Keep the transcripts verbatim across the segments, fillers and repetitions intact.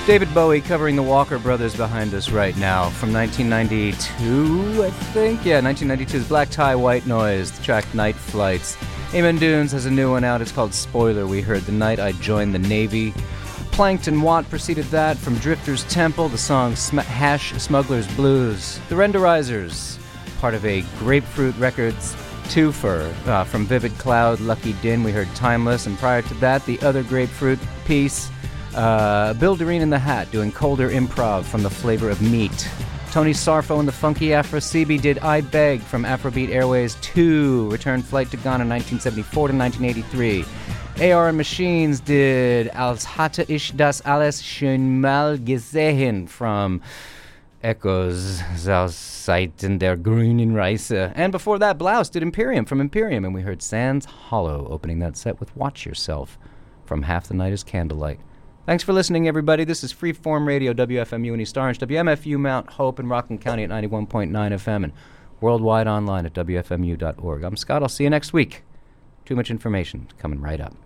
David Bowie covering the Walker Brothers behind us right now from nineteen ninety-two, I think? Yeah, nineteen ninety-two's Black Tie, White Noise, the track Night Flights. Amen Dunes has a new one out. It's called Spoiler. We heard The Night I Joined the Navy. Plankton Watt preceded that from Drifter's Temple, the song Sm- Hash Smuggler's Blues. The Renderizers, part of a Grapefruit Records twofer uh, from Vivid Cloud, Lucky Din. We heard Timeless, and prior to that, the other Grapefruit piece, Uh, Bill Doreen in the Hat doing Colder Improv from The Flavor of Meat. Tony Sarfo and the Funky Afro C B did I Beg from Afrobeat Airways two, Return Flight to Ghana nineteen seventy-four to nineteen eighty-three. A R and Machines did Als hatte ich das alles schon mal gesehen from Echoes aus Seiten der grünen Reise. And before that, Blouse did Imperium from Imperium, and we heard Sands Hollow opening that set with Watch Yourself from Half the Night is Candlelight. Thanks for listening, everybody. This is Freeform Radio, W F M U in East Orange, W M F U Mount Hope in Rockland County at ninety-one point nine F M, and worldwide online at W F M U dot org. I'm Scott. I'll see you next week. Too much information coming right up.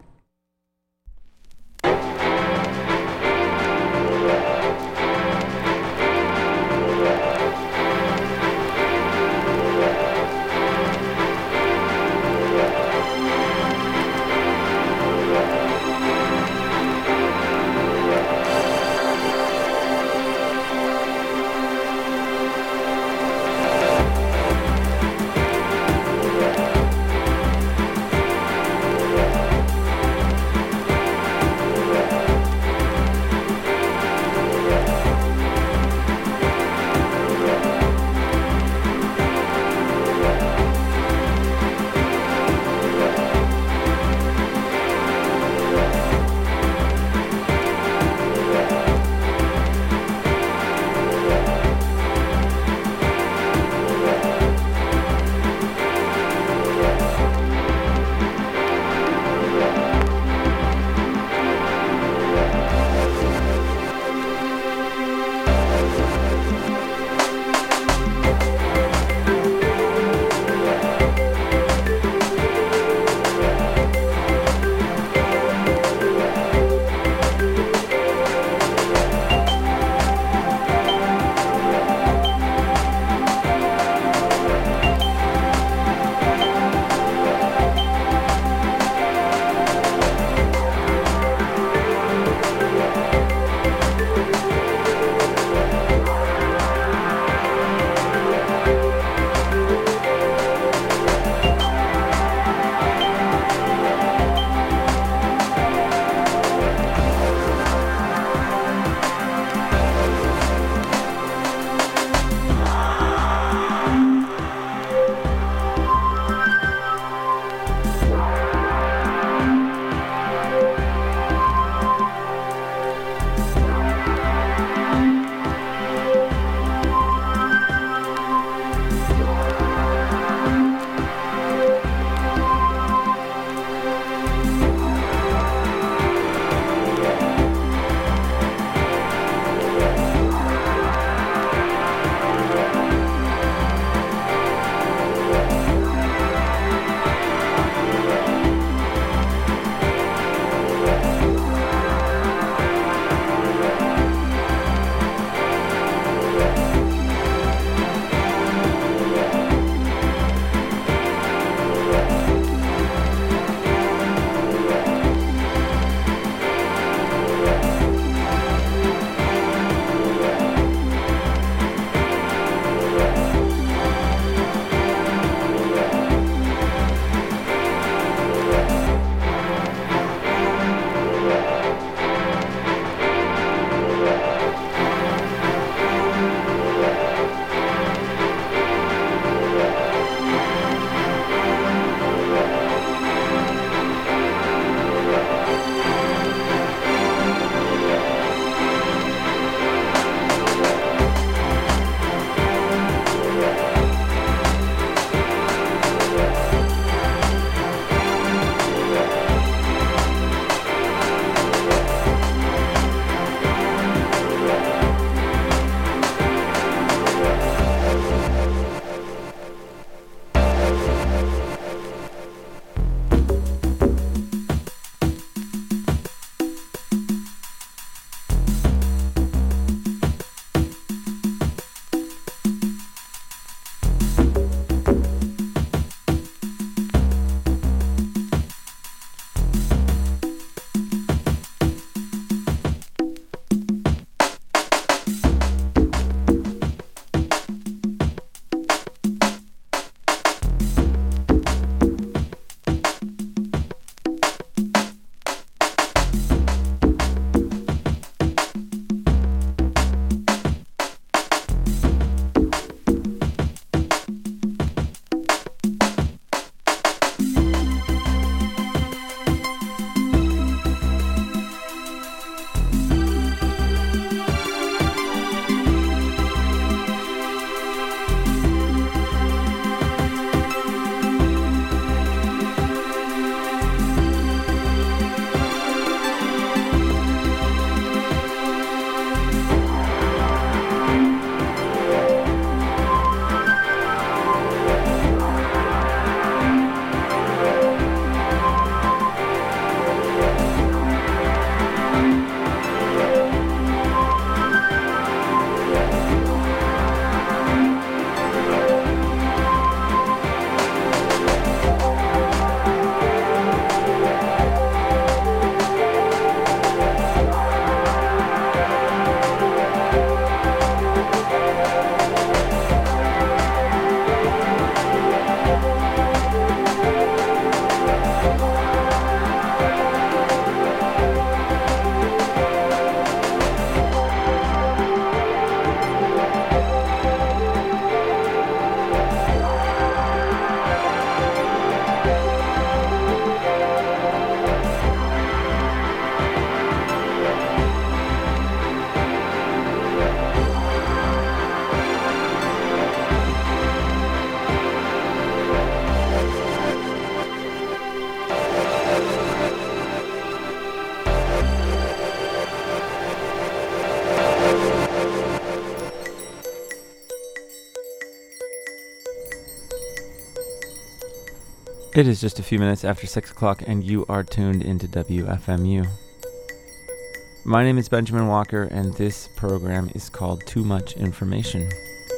It is just a few minutes after six o'clock, and you are tuned into W F M U. My name is Benjamin Walker, and this program is called Too Much Information,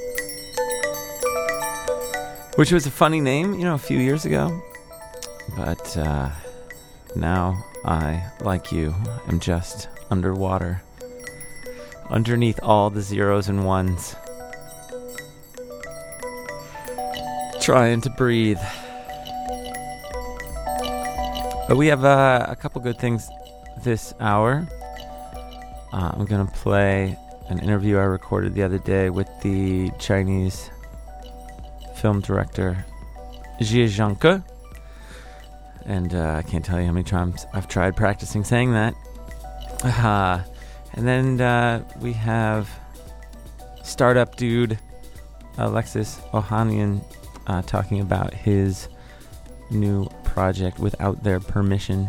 which was a funny name, you know, a few years ago. But uh, now I, like you, am just underwater, underneath all the zeros and ones, trying to breathe. But we have uh, a couple good things this hour. Uh, I'm going to play an interview I recorded the other day with the Chinese film director Jie Zhangke. And uh, I can't tell you how many times I've tried practicing saying that. Uh, and then uh, we have startup dude Alexis Ohanian uh, talking about his new project Without Their Permission.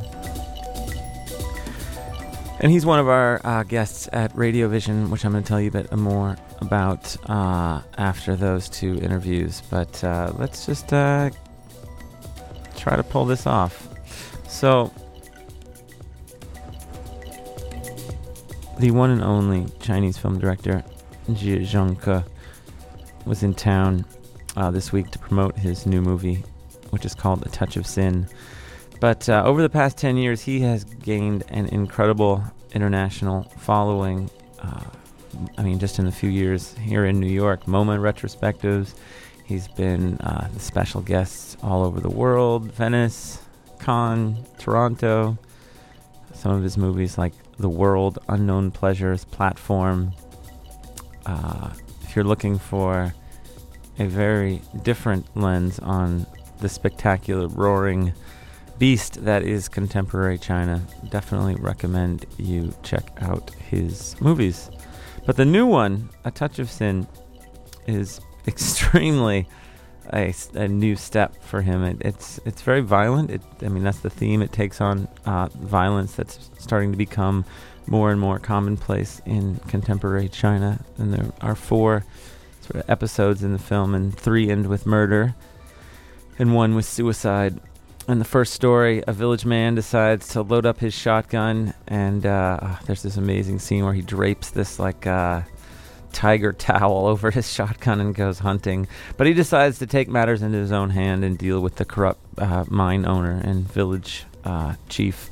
And he's one of our uh, guests at Radio Vision, which I'm going to tell you a bit more about uh, after those two interviews. But uh, let's just uh, try to pull this off. So, the one and only Chinese film director Jie Zhangke was in town uh, this week to promote his new movie, which is called A Touch of Sin. But uh, over the past ten years, he has gained an incredible international following. Uh, I mean, just in a few years here in New York, MoMA retrospectives. He's been uh, the special guests all over the world, Venice, Cannes, Toronto. Some of his movies like The World, Unknown Pleasures, Platform. Uh, if you're looking for a very different lens on the spectacular, roaring beast that is contemporary China, definitely recommend you check out his movies. But the new one, A Touch of Sin, is extremely a, a new step for him. It, it's it's very violent. It, I mean, that's the theme. It takes on uh, violence that's starting to become more and more commonplace in contemporary China. And there are four sort of episodes in the film, and three end with murder, and one with suicide. In the first story, a village man decides to load up his shotgun, and uh, there's this amazing scene where he drapes this like uh, tiger towel over his shotgun and goes hunting. But he decides to take matters into his own hand and deal with the corrupt uh, mine owner and village uh, chief.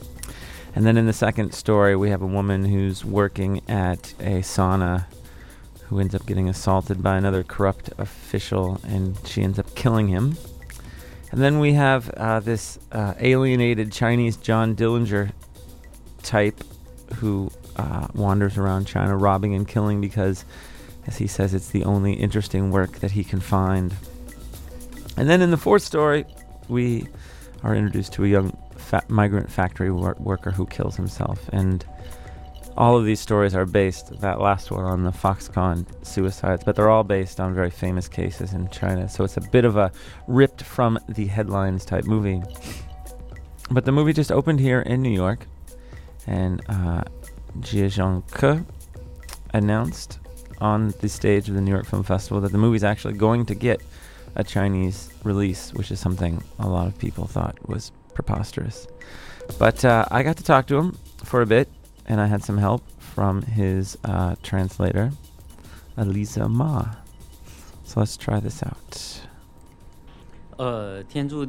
And then in the second story, we have a woman who's working at a sauna who ends up getting assaulted by another corrupt official, and she ends up killing him. And then we have uh, this uh, alienated Chinese John Dillinger type who uh, wanders around China robbing and killing because, as he says, it's the only interesting work that he can find. And then in the fourth story, we are introduced to a young fa- migrant factory wor- worker who kills himself. And all of these stories are based, that last one on the Foxconn suicides, but they're all based on very famous cases in China. So it's a bit of a ripped from the headlines type movie. But the movie just opened here in New York, and uh, Jie Zhangke announced on the stage of the New York Film Festival that the movie's actually going to get a Chinese release, which is something a lot of people thought was preposterous. But uh, I got to talk to him for a bit, and I had some help from his uh, translator, Elisa Ma. So let's try this out. Um,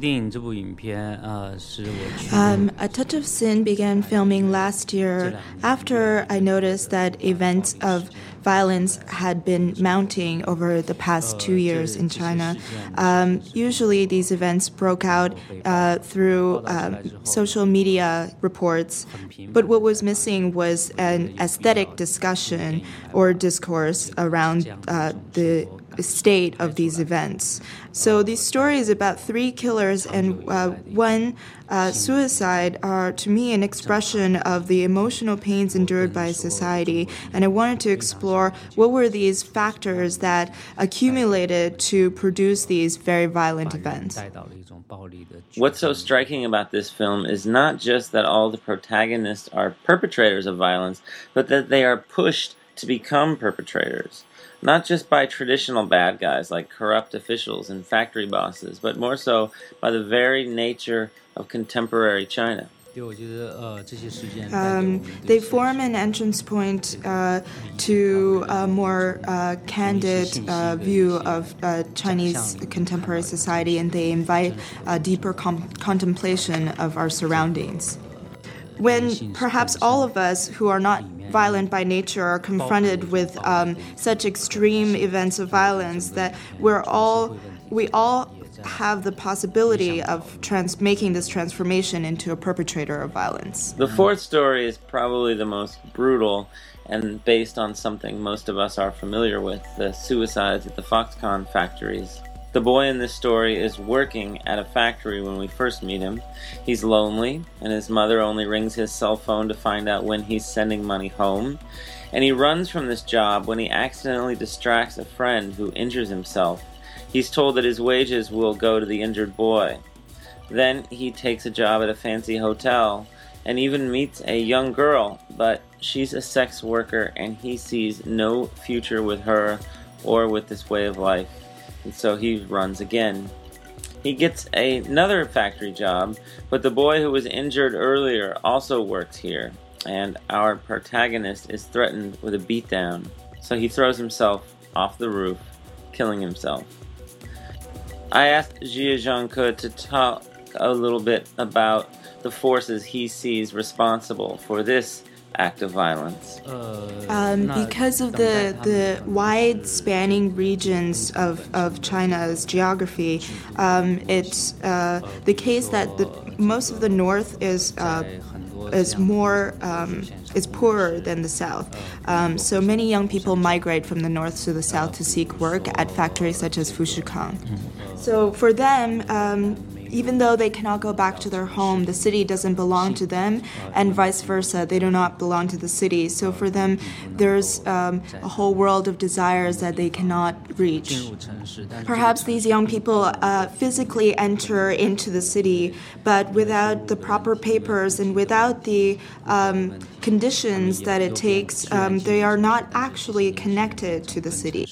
A Touch of Sin began filming last year after I noticed that events of violence had been mounting over the past two years in China. Um, usually these events broke out uh, through um, social media reports, but what was missing was an aesthetic discussion or discourse around uh, the state of these events. So these stories about three killers and uh, one uh, suicide are, to me, an expression of the emotional pains endured by society. And I wanted to explore what were these factors that accumulated to produce these very violent events. What's so striking about this film is not just that all the protagonists are perpetrators of violence, but that they are pushed to become perpetrators. not just by traditional bad guys like corrupt officials and factory bosses, but more so by the very nature of contemporary China. Um, they form an entrance point uh, to a more uh, candid uh, view of uh, Chinese contemporary society, and they invite a deeper com- contemplation of our surroundings. When perhaps all of us who are not violent by nature are confronted with um, such extreme events of violence, that we're all, we all have the possibility of trans- making this transformation into a perpetrator of violence. The fourth story is probably the most brutal and based on something most of us are familiar with, the suicides at the Foxconn factories. The boy in this story is working at a factory when we first meet him. He's lonely, and his mother only rings his cell phone to find out when he's sending money home. And he runs from this job when he accidentally distracts a friend who injures himself. He's told that his wages will go to the injured boy. Then he takes a job at a fancy hotel and even meets a young girl, but she's a sex worker and he sees no future with her or with this way of life. And so he runs again. He gets a, another factory job, but the boy who was injured earlier also works here, and our protagonist is threatened with a beatdown. So he throws himself off the roof, killing himself. I asked Jia Zhangke to talk a little bit about the forces he sees responsible for this act of violence. Um, because of the the wide spanning regions of, of China's geography, um, it's uh, the case that the, most of the north is uh, is more um, is poorer than the south. Um, so many young people migrate from the north to the south to seek work at factories such as Fushikang. So for them, um, even though they cannot go back to their home, the city doesn't belong to them, and vice versa, they do not belong to the city. So for them, there's um, a whole world of desires that they cannot reach. Perhaps these young people uh, physically enter into the city, but without the proper papers and without the um, conditions that it takes, um, they are not actually connected to the city.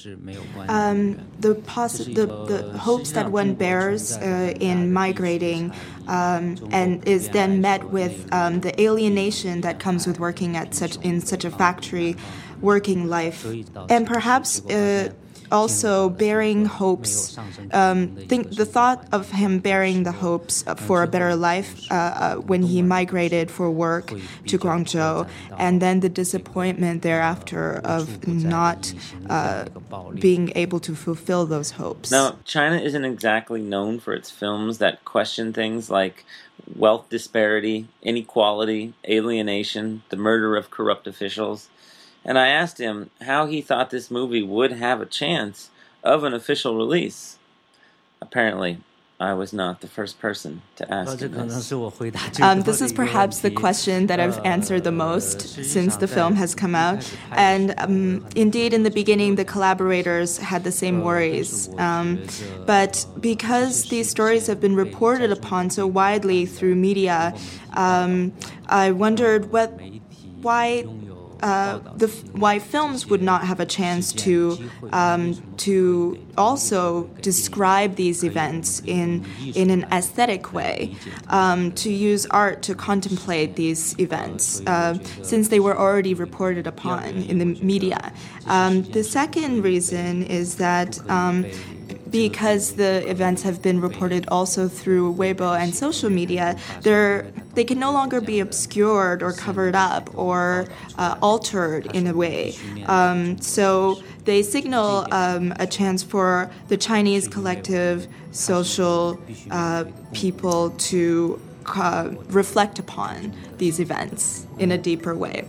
Um, the, poss- the, the hopes that one bears uh, in migrating um, and is then met with um, the alienation that comes with working at such in such a factory working life, and perhaps uh, also bearing hopes. Um, think the thought of him bearing the hopes for a better life uh, uh, when he migrated for work to Guangzhou, and then the disappointment thereafter of not uh, being able to fulfill those hopes. Now, China isn't exactly known for its films that question things like wealth disparity, inequality, alienation, the murder of corrupt officials. And I asked him how he thought this movie would have a chance of an official release. Apparently, I was not the first person to ask him this. Um, this is perhaps the question that I've answered the most since the film has come out. And um, indeed, in the beginning, the collaborators had the same worries. Um, but because these stories have been reported upon so widely through media, um, I wondered what, why... Uh, the why films would not have a chance to um, to also describe these events in in an aesthetic way, um, to use art to contemplate these events, uh, since they were already reported upon in the media. Um, the second reason is that um, because the events have been reported also through Weibo and social media, they're, they can no longer be obscured or covered up or uh, altered in a way. Um, so they signal um, a chance for the Chinese collective social uh, people to uh, reflect upon these events in a deeper way.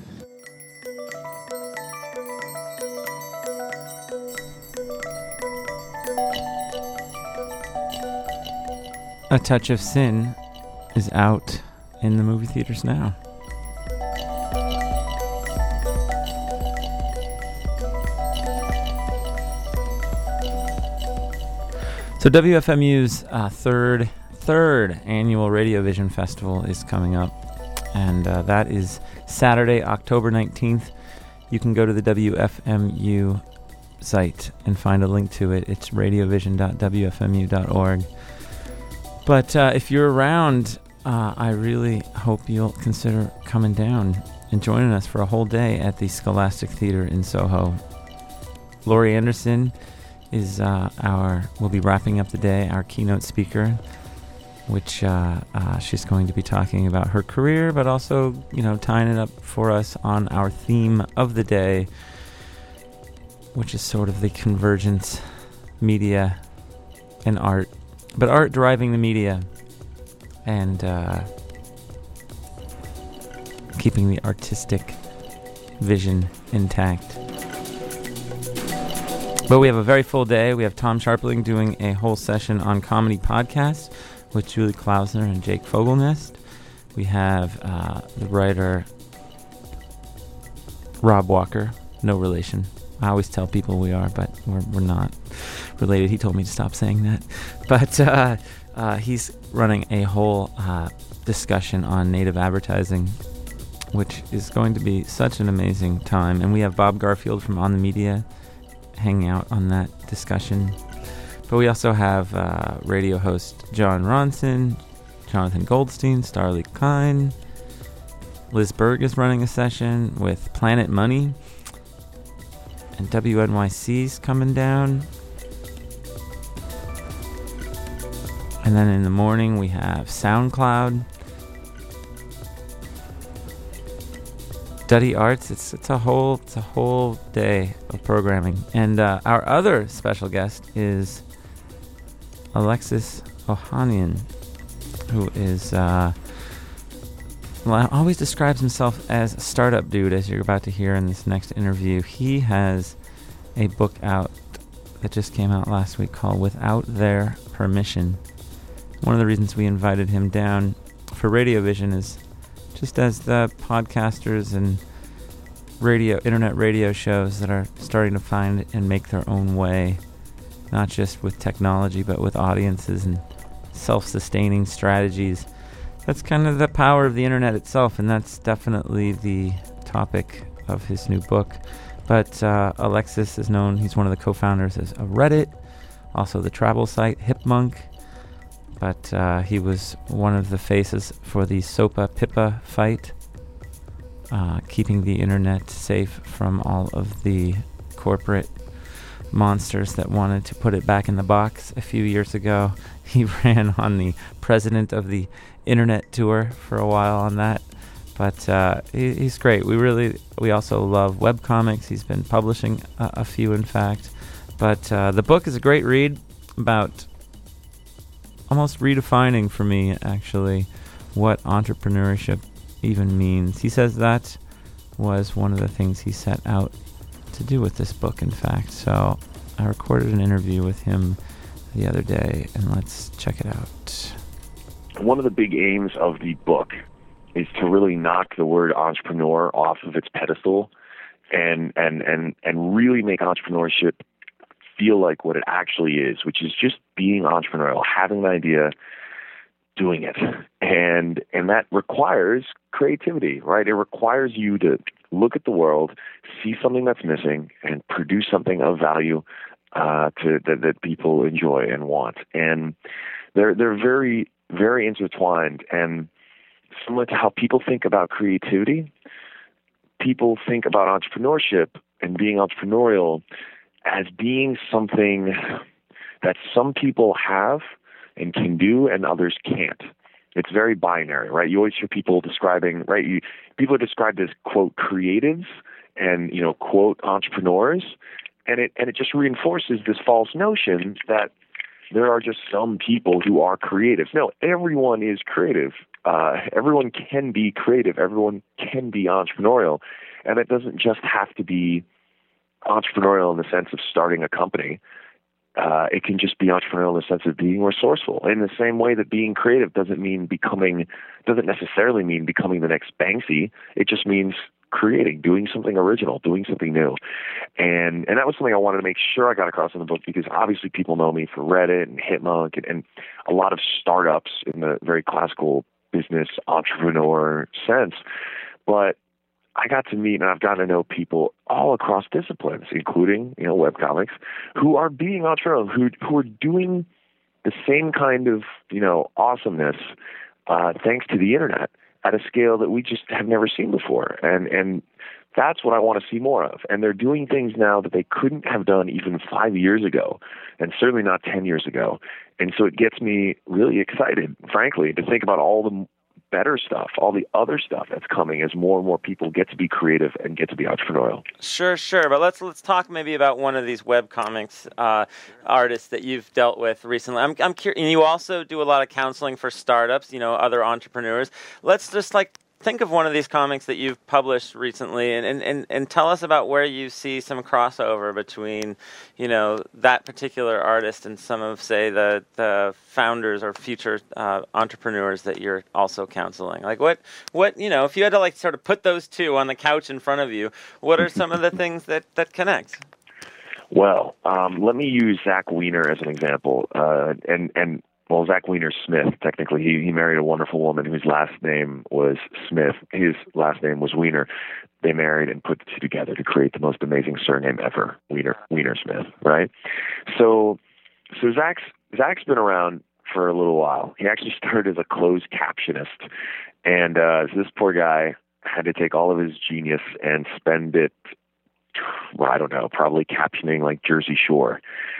A Touch of Sin is out in the movie theaters now. So W F M U's uh, third third annual Radio Vision Festival is coming up, and uh, that is Saturday, October nineteenth. You can go to the W F M U site and find a link to it. It's radiovision dot w f m u dot org. But uh, if you're around, uh, I really hope you'll consider coming down and joining us for a whole day at the Scholastic Theater in Soho. Laurie Anderson is uh, our, will be wrapping up the day, our keynote speaker, which uh, uh, she's going to be talking about her career, but also, you know, tying it up for us on our theme of the day, which is sort of the convergence, media and art, but art driving the media and uh, keeping the artistic vision intact. But we have a very full day. We have Tom Scharpling doing a whole session on comedy podcasts with Julie Klausner and Jake Fogelnest. We have uh, the writer Rob Walker, no relation. I always tell people we are, but we're we're not related. He told me to stop saying that. But uh, uh, he's running a whole uh, discussion on native advertising, which is going to be such an amazing time. And we have Bob Garfield from On the Media hanging out on that discussion. But we also have uh, radio host John Ronson, Jonathan Goldstein, Starlee Kine. Liz Berg is running a session with Planet Money. And W N Y C's coming down. And then in the morning we have SoundCloud. Study Arts. It's it's a whole it's a whole day of programming. And uh, our other special guest is Alexis Ohanian, who is uh, well, always describes himself as a startup dude, as you're about to hear in this next interview. He has a book out that just came out last week called Without Their Permission. One of the reasons we invited him down for Radio Vision is just as the podcasters and radio, internet radio shows that are starting to find and make their own way, not just with technology, but with audiences and self-sustaining strategies. That's kind of the power of the internet itself, and that's definitely the topic of his new book. But uh, Alexis is known, he's one of the co-founders of Reddit, also the travel site Hipmunk, but uh, he was one of the faces for the SOPA PIPA fight, uh, keeping the internet safe from all of the corporate monsters that wanted to put it back in the box a few years ago. He ran on the president of the internet tour for a while on that, but uh, he, he's great. We really, we also love webcomics. He's been publishing a, a few, in fact, but uh, the book is a great read about almost redefining for me, actually, what entrepreneurship even means. He says that was one of the things he set out to do with this book, in fact. So I recorded an interview with him the other day, and let's check it out. One of the big aims of the book is to really knock the word entrepreneur off of its pedestal and and and and really make entrepreneurship feel like what it actually is, which is just being entrepreneurial, having an idea, doing it. And and that requires creativity, right? It requires you to look at the world, see something that's missing, and produce something of value uh, to that, that people enjoy and want. And they're they're very, very intertwined. And similar to how people think about creativity, people think about entrepreneurship and being entrepreneurial as being something that some people have and can do and others can't. It's very binary, right? You always hear people describing, right? You, people are described as, quote, creatives and, you know, quote, entrepreneurs. And it, and it just reinforces this false notion that there are just some people who are creative. No, everyone is creative. Uh, everyone can be creative. Everyone can be entrepreneurial. And it doesn't just have to be entrepreneurial in the sense of starting a company. Uh, it can just be entrepreneurial in the sense of being resourceful. In the same way that being creative doesn't mean becoming, doesn't necessarily mean becoming the next Banksy. It just means creating, doing something original, doing something new. And and that was something I wanted to make sure I got across in the book, because obviously people know me for Reddit and Hipmunk and, and a lot of startups in the very classical business entrepreneur sense. But I got to meet and I've gotten to know people all across disciplines, including, you know, webcomics, who are being entrepreneurial, who who are doing the same kind of, you know, awesomeness uh, thanks to the internet at a scale that we just have never seen before. And and that's what I want to see more of. And they're doing things now that they couldn't have done even five years ago, and certainly not ten years ago. And so it gets me really excited, frankly, to think about all the better stuff, all the other stuff that's coming as more and more people get to be creative and get to be entrepreneurial. Sure, sure. But let's let's talk maybe about one of these webcomics uh, artists that you've dealt with recently. I'm I'm curious. And you also do a lot of counseling for startups, you know, other entrepreneurs. Let's just like think of one of these comics that you've published recently, and, and, and, and tell us about where you see some crossover between, you know, that particular artist and some of, say, the the founders or future uh, entrepreneurs that you're also counseling. Like, what, what, you know, if you had to like sort of put those two on the couch in front of you, what are some of the things that, that connect? Well, um, let me use Zach Weiner as an example, uh, and and. Well, Zach Weiner Smith, technically, he, he married a wonderful woman whose last name was Smith. His last name was Weiner. They married and put the two together to create the most amazing surname ever, Weiner, Weiner Smith, right? So, so Zach's, Zach's been around for a little while. He actually started as a closed captionist. And uh, so this poor guy had to take all of his genius and spend it, well, I don't know, probably captioning like Jersey Shore.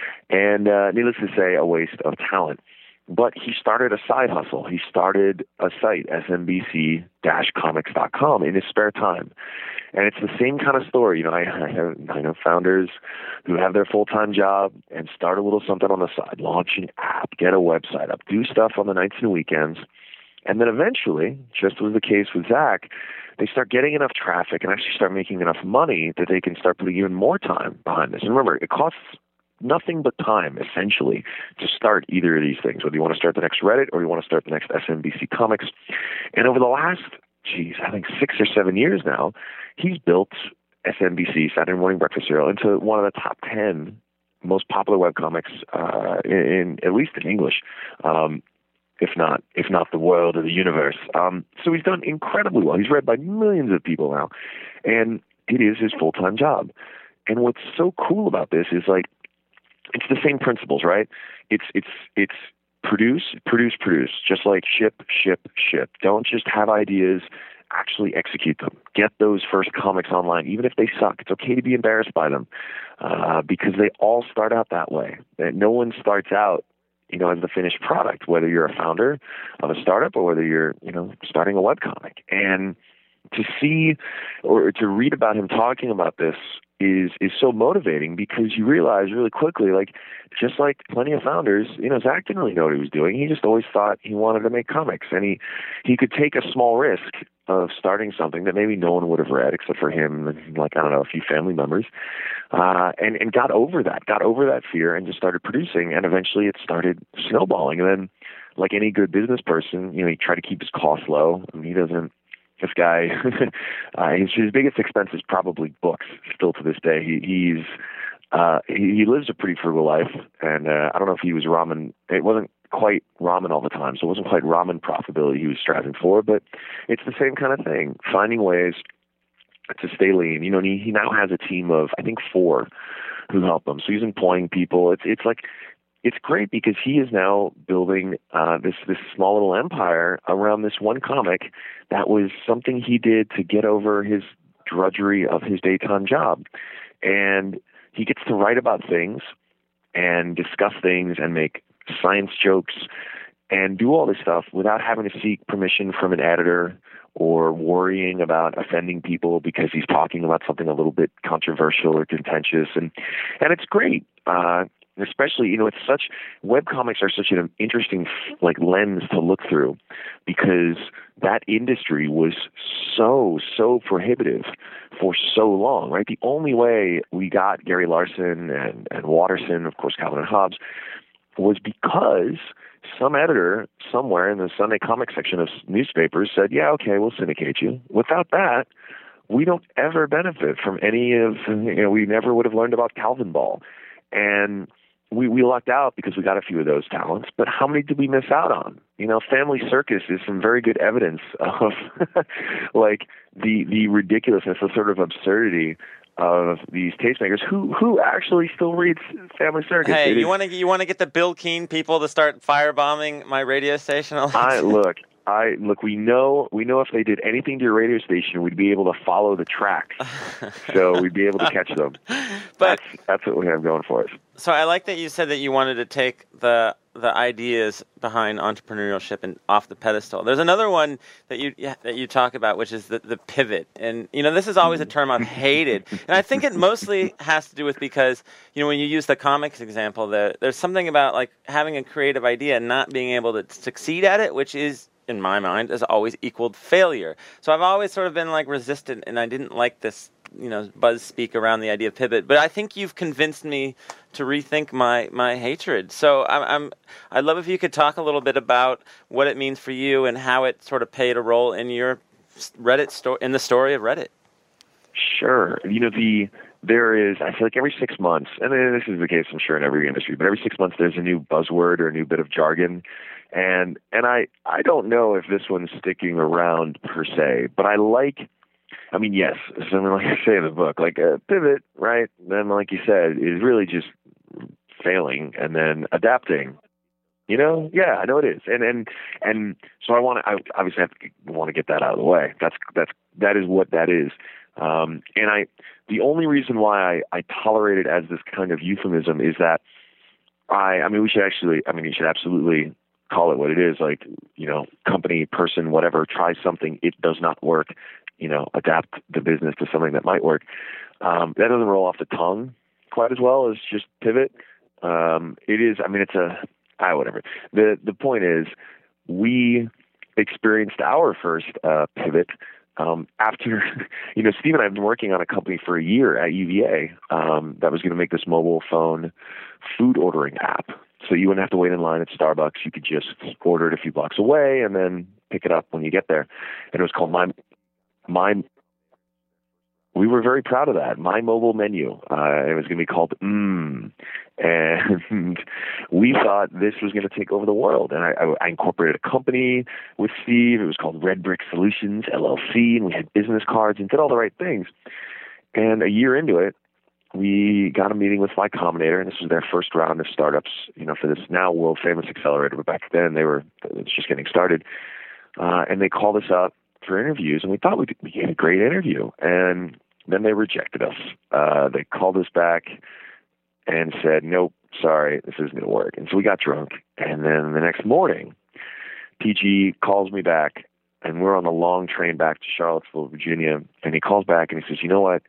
And uh, needless to say, a waste of talent. But he started a side hustle. He started a site, S M B C comics dot com, in his spare time. And it's the same kind of story. You know, I, I, have, I know founders who have their full-time job and start a little something on the side, launch an app, get a website up, do stuff on the nights and weekends. And then eventually, just was the case with Zach, they start getting enough traffic and actually start making enough money that they can start putting even more time behind this. And remember, it costs nothing but time, essentially, to start either of these things, whether you want to start the next Reddit or you want to start the next S M B C Comics. And over the last, geez, I think six or seven years now, he's built S M B C, Saturday Morning Breakfast Cereal, into one of the top ten most popular webcomics, uh, in, in at least in English, um, if not if not the world or the universe. Um, so he's done incredibly well. He's read by millions of people now, and it is his full-time job. And what's so cool about this is, like, it's the same principles, right? It's it's it's produce, produce, produce. Just like ship, ship, ship. Don't just have ideas. Actually execute them. Get those first comics online, even if they suck. It's okay to be embarrassed by them, uh, because they all start out that way. No one starts out, you know, as the finished product. Whether you're a founder of a startup or whether you're, you know, starting a webcomic. And to see or to read about him talking about this is is so motivating, because you realize really quickly, like, just like plenty of founders, you know, Zach didn't really know what he was doing. He just always thought he wanted to make comics, and he he could take a small risk of starting something that maybe no one would have read except for him and, like, I don't know, a few family members, uh, and and got over that, got over that fear, and just started producing, and eventually it started snowballing. And then, like any good business person, you know, he tried to keep his costs low. I mean, he doesn't. This guy, uh, his, his biggest expense is probably books. Still to this day, he, he's uh, he, he lives a pretty frugal life, and uh, I don't know if he was ramen. It wasn't quite ramen all the time, so it wasn't quite ramen profitability he was striving for. But it's the same kind of thing: finding ways to stay lean. You know, and he, he now has a team of, I think, four who help him. So he's employing people. It's it's like. It's great because he is now building uh, this this small little empire around this one comic that was something he did to get over his drudgery of his daytime job. And he gets to write about things and discuss things and make science jokes and do all this stuff without having to seek permission from an editor or worrying about offending people because he's talking about something a little bit controversial or contentious. And and it's great. Uh, Especially, you know, it's such, webcomics are such an interesting, like, lens to look through, because that industry was so, so prohibitive for so long, right? The only way we got Gary Larson and, and Watterson, of course, Calvin and Hobbes, was because some editor somewhere in the Sunday comic section of newspapers said, yeah, okay, we'll syndicate you. Without that, we don't ever benefit from any of, you know, we never would have learned about Calvin Ball. And we, we lucked out because we got a few of those talents, but how many did we miss out on? you know, Family Circus is some very good evidence of like the the ridiculousness, the sort of absurdity of these tastemakers who who actually still reads Family Circus. Hey, It you is- want to you want to get the Bill Keane people to start firebombing my radio station? I look, I look. We know, we know if they did anything to your radio station, we'd be able to follow the tracks, so we'd be able to catch them. But that's that's what we have going for us. so I like that you said that you wanted to take the the ideas behind entrepreneurship and off the pedestal. There's another one that you yeah, that you talk about, which is the, the pivot. And you know, this is always a term I've hated, and I think it mostly has to do with because you know when you use the comics example, the, there's something about like having a creative idea and not being able to succeed at it, which is, in my mind, has always equaled failure. So I've always sort of been like resistant, and I didn't like this, you know, buzz speak around the idea of pivot. But I think you've convinced me to rethink my, my hatred. So I'm, I'm I'd love if you could talk a little bit about what it means for you and how it sort of played a role in your Reddit story, in the story of Reddit. Sure. You know, the there is, I feel like every six months, and this is the case, I'm sure, in every industry, but every six months there's a new buzzword or a new bit of jargon. And and I, I don't know if this one's sticking around per se, but I like, I mean, yes, something like I say in the book, like a pivot, right? Then, like you said, is really just failing and then adapting. You know, yeah, I know it is, and and and so I want to. I obviously have to want to get that out of the way. That's that's that is what that is. Um, and I, the only reason why I, I tolerate it as this kind of euphemism is that I, I mean, we should actually, I mean, you should absolutely call it what it is. Like, you know, company, person, whatever, try something, it does not work. You know, adapt the business to something that might work. Um, that doesn't roll off the tongue quite as well as just pivot. Um, it is. I mean, it's a. Ah, whatever. The the point is, we experienced our first uh, pivot um, after, you know, Steve and I have been working on a company for a year at U V A um, that was going to make this mobile phone food ordering app. So you wouldn't have to wait in line at Starbucks. You could just order it a few blocks away and then pick it up when you get there. And it was called My My. We were very proud of that. My Mobile Menu. Uh, it was going to be called Mmm. And we thought this was going to take over the world. And I, I incorporated a company with Steve. It was called Red Brick Solutions, L L C. And we had business cards and did all the right things. And a year into it, we got a meeting with Y Combinator. And this was their first round of startups, you know, for this now world famous accelerator. But back then they were, it was just getting started. Uh, and they called us up for interviews. And we thought we, we had a great interview. And then they rejected us. Uh, they called us back and said, nope, sorry, this isn't going to work. And so we got drunk. And then the next morning, P G calls me back, and we're on the long train back to Charlottesville, Virginia. And he calls back and he says, you know what?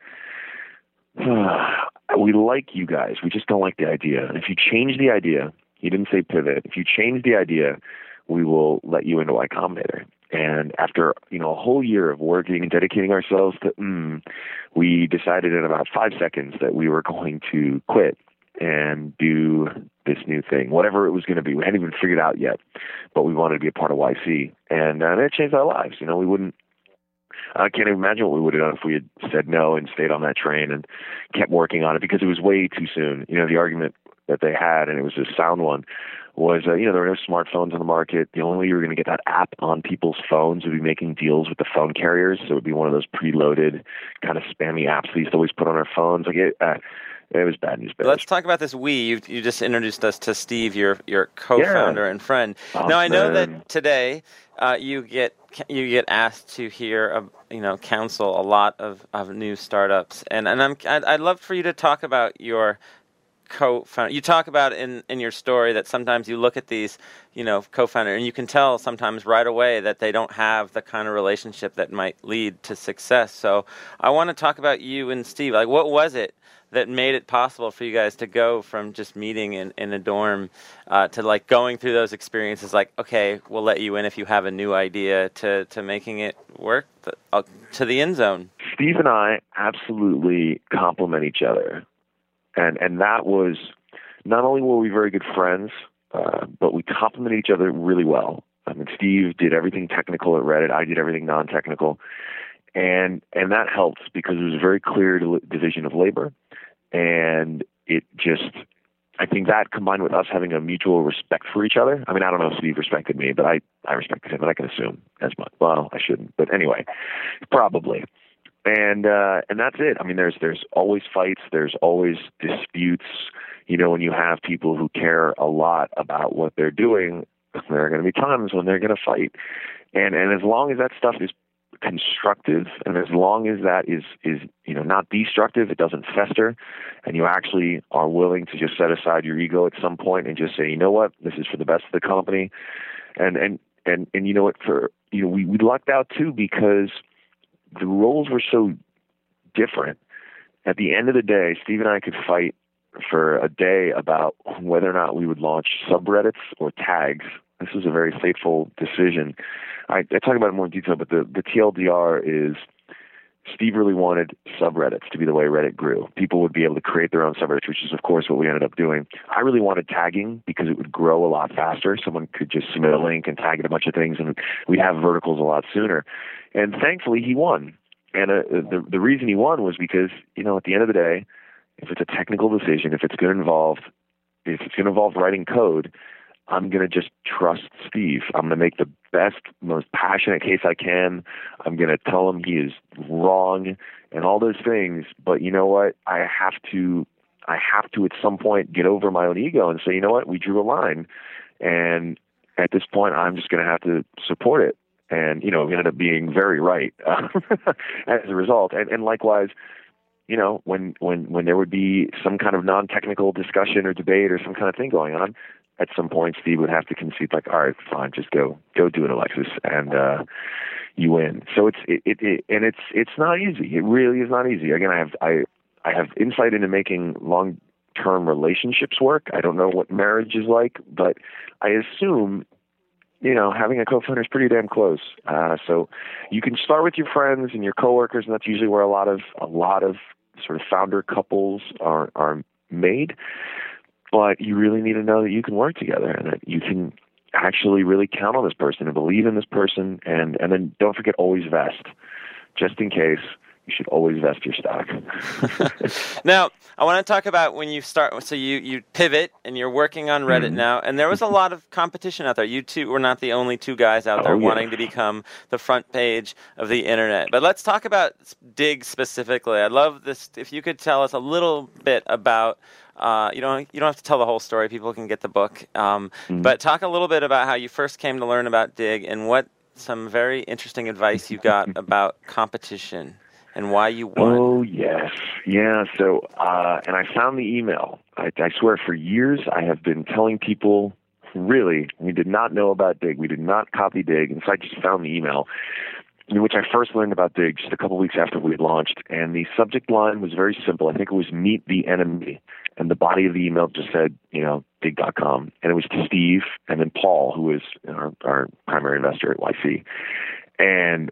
We like you guys. We just don't like the idea. And if you change the idea, he didn't say pivot. If you change the idea, we will let you into Y Combinator. And after, you know, a whole year of working and dedicating ourselves to, mm, we decided in about five seconds that we were going to quit and do this new thing, whatever it was going to be. We hadn't even figured out yet, but we wanted to be a part of Y C. And, uh, and it changed our lives. You know, we wouldn't, I can't even imagine what we would have done if we had said no and stayed on that train and kept working on it, because it was way too soon. You know, the argument that they had, and it was a sound one, was, uh, you know, there were no smartphones on the market. The only way you were going to get that app on people's phones would be making deals with the phone carriers. So it would be one of those preloaded kind of spammy apps they used to always put on our phones. Like it, uh, it was bad news bears. Let's talk about this we. You you just introduced us to Steve, your your co-founder Yeah. and friend. Oh, now I know man. that today uh, you get you get asked to hear uh, you know counsel a lot of, of new startups, and and I'm I'd, I'd love for you to talk about your co-founder. You talk about in, in your story that sometimes you look at these, you know, co-founder, and you can tell sometimes right away that they don't have the kind of relationship that might lead to success. So I want to talk about you and Steve. Like, what was it that made it possible for you guys to go from just meeting in, in a dorm uh, to like going through those experiences, like, okay, we'll let you in if you have a new idea, to, to making it work the, uh, to the end zone? Steve and I absolutely complement each other. And and that was, not only were we very good friends, uh, but we complemented each other really well. I mean, Steve did everything technical at Reddit. I did everything non-technical. And and that helped because it was a very clear division of labor. And it just I think that combined with us having a mutual respect for each other. I mean, I don't know if Steve respected me, but I, I respected him, and I can assume as much. Well, I shouldn't, but anyway, probably. And uh, and that's it. I mean, there's there's always fights. There's always disputes. You know, when you have people who care a lot about what they're doing, there are going to be times when they're going to fight. And and as long as that stuff is constructive, and as long as that is is you know not destructive, it doesn't fester, and you actually are willing to just set aside your ego at some point and just say, you know what, this is for the best of the company. And and and and you know what, for you know we we lucked out too, because the roles were so different. At the end of the day, Steve and I could fight for a day about whether or not we would launch subreddits or tags. This was a very fateful decision. I, I talk about it more in detail, but the, the T L D R is Steve really wanted subreddits to be the way Reddit grew. People would be able to create their own subreddits, which is, of course, what we ended up doing. I really wanted tagging because it would grow a lot faster. Someone could just submit a link and tag it a bunch of things, and we'd have verticals a lot sooner. And thankfully, he won. And uh, the the reason he won was because, you know, at the end of the day, if it's a technical decision, if it's going to involve, if it's going to involve writing code, I'm going to just trust Steve. I'm going to make the best, most passionate case I can. I'm going to tell him he is wrong and all those things. But you know what? I have to, I have to at some point get over my own ego and say, you know what? We drew a line. And at this point, I'm just going to have to support it. And, you know, we ended up being very right uh, as a result. And, and likewise, you know, when, when, when there would be some kind of non-technical discussion or debate or some kind of thing going on, at some point, Steve would have to concede, like, all right, fine, just go, go do it, Alexis, and uh, you win. So it's, it, it, it, and it's, it's not easy. It really is not easy. Again, I have, I, I have insight into making long-term relationships work. I don't know what marriage is like, but I assume, you know, having a co-founder is pretty damn close. Uh, so you can start with your friends and your coworkers, and that's usually where a lot of, a lot of sort of founder couples are, are made. But you really need to know that you can work together and that you can actually really count on this person and believe in this person. And, and then don't forget, always vest. Just in case, you should always vest your stock. Now, I want to talk about when you start. So you, you pivot and you're working on Reddit mm-hmm. now. And there was a lot of competition out there. You two were not the only two guys out there oh, wanting yeah. to become the front page of the internet. But let's talk about Digg specifically. I'd love this if you could tell us a little bit about Uh, you don't you don't have to tell the whole story. People can get the book. Um, mm-hmm. But talk a little bit about how you first came to learn about Digg and what some very interesting advice you got about competition and why you won. Oh, yes. Yeah, so, uh, and I found the email. I, I swear for years I have been telling people, really, we did not know about Digg. We did not copy Digg. And so I just found the email, in which I first learned about Digg just a couple weeks after we had launched. And the subject line was very simple. I think it was Meet the Enemy. And the body of the email just said, you know, digg dot com. And it was to Steve and then Paul, who was our, our primary investor at Y C. And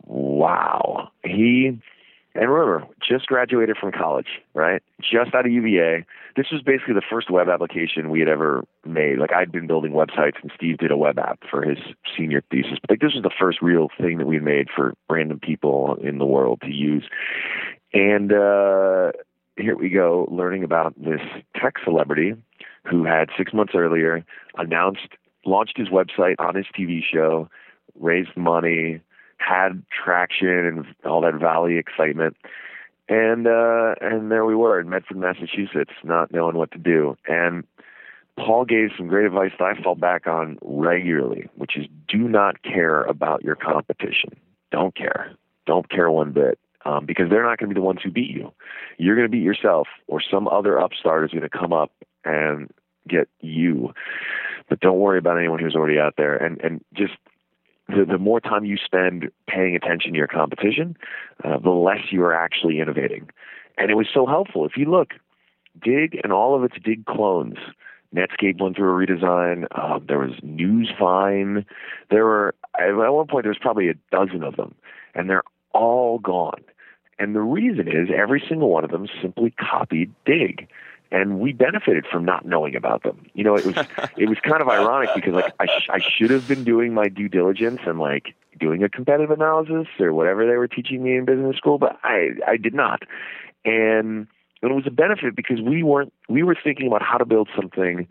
wow, he, and remember, just graduated from college, right? Just out of U V A. This was basically the first web application we had ever made. Like, I'd been building websites and Steve did a web app for his senior thesis. But like, this was the first real thing that we made for random people in the world to use. And, uh, here we go, learning about this tech celebrity who had six months earlier announced, launched his website on his T V show, raised money, had traction and all that Valley excitement. And uh, and there we were in Medford, Massachusetts, not knowing what to do. And Paul gave some great advice that I fall back on regularly, which is do not care about your competition. Don't care. Don't care one bit. Um, because they're not going to be the ones who beat you. You're going to beat yourself, or some other upstart is going to come up and get you. But don't worry about anyone who's already out there. And and just the, the more time you spend paying attention to your competition, uh, the less you are actually innovating. And it was so helpful. If you look, Digg and all of its Digg clones, Netscape went through a redesign. Uh, there was Newsvine. There were, at one point, there was probably a dozen of them. And they're all gone. And the reason is every single one of them simply copied Digg. And we benefited from not knowing about them. You know, it was it was kind of ironic because like I, sh- I should have been doing my due diligence and like doing a competitive analysis or whatever they were teaching me in business school, but I, I did not. And and it was a benefit because we weren't we were thinking about how to build something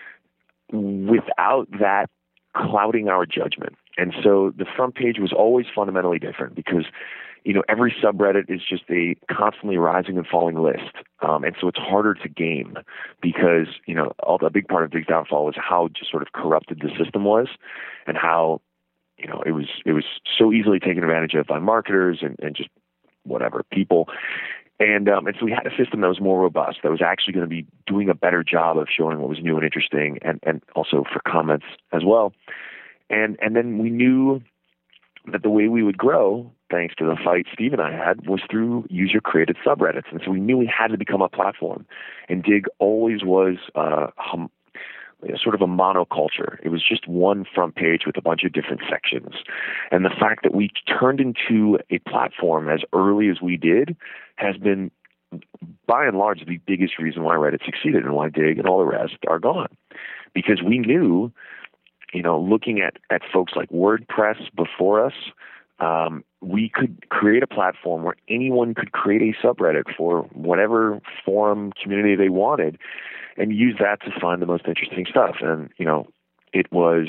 without that clouding our judgment. And so the front page was always fundamentally different because, you know, every subreddit is just a constantly rising and falling list. Um, and so it's harder to game because, you know, all, a big part of Dig's downfall was how just sort of corrupted the system was and how, you know, it was it was so easily taken advantage of by marketers and, and just whatever, people. And um, and so we had a system that was more robust, that was actually going to be doing a better job of showing what was new and interesting, and, and also for comments as well. And and then we knew that the way we would grow, thanks to the fight Steve and I had, was through user-created subreddits. And so we knew we had to become a platform. And Dig always was uh, hum, sort of a monoculture. It was just one front page with a bunch of different sections. And the fact that we turned into a platform as early as we did has been, by and large, the biggest reason why Reddit succeeded and why Dig and all the rest are gone. Because we knew, you know, looking at, at folks like WordPress before us, um, we could create a platform where anyone could create a subreddit for whatever forum community they wanted and use that to find the most interesting stuff. And, you know, it was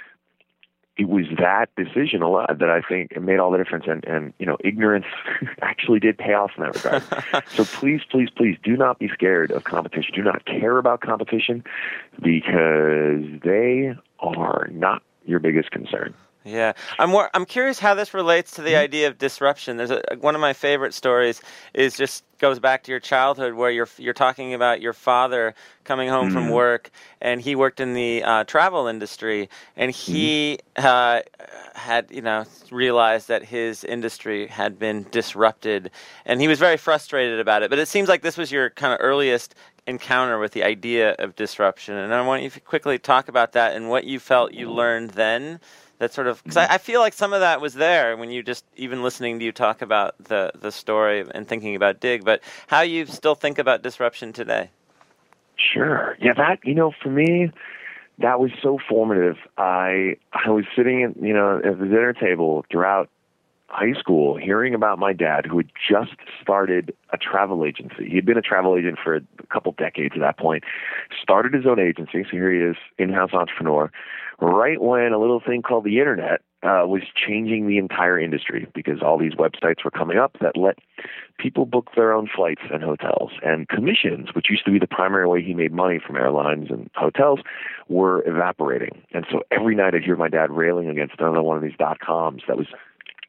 it was that decision a lot that I think made all the difference. And, and you know, ignorance actually did pay off in that regard. So please, please, please do not be scared of competition. Do not care about competition because they are not your biggest concern. Yeah, I'm more, I'm curious how this relates to the idea of disruption. There's a, one of my favorite stories is just goes back to your childhood where you're you're talking about your father coming home mm-hmm. from work, and he worked in the uh, travel industry, and he mm-hmm. uh, had you know realized that his industry had been disrupted, and he was very frustrated about it. But it seems like this was your kind of earliest encounter with the idea of disruption, and I want you to quickly talk about that and what you felt you learned then. That sort of, because I, I feel like some of that was there when you just, even listening to you talk about the, the story and thinking about Dig, but how you still think about disruption today. Sure. Yeah, that, you know, for me, that was so formative. I I was sitting, at, you know, at the dinner table throughout high school hearing about my dad who had just started a travel agency. He had been a travel agent for a couple decades at that point, started his own agency, so here he is, in-house entrepreneur, right when a little thing called the internet uh, was changing the entire industry because all these websites were coming up that let people book their own flights and hotels. And commissions, which used to be the primary way he made money from airlines and hotels, were evaporating. And so every night I'd hear my dad railing against another one of these dot-coms that was,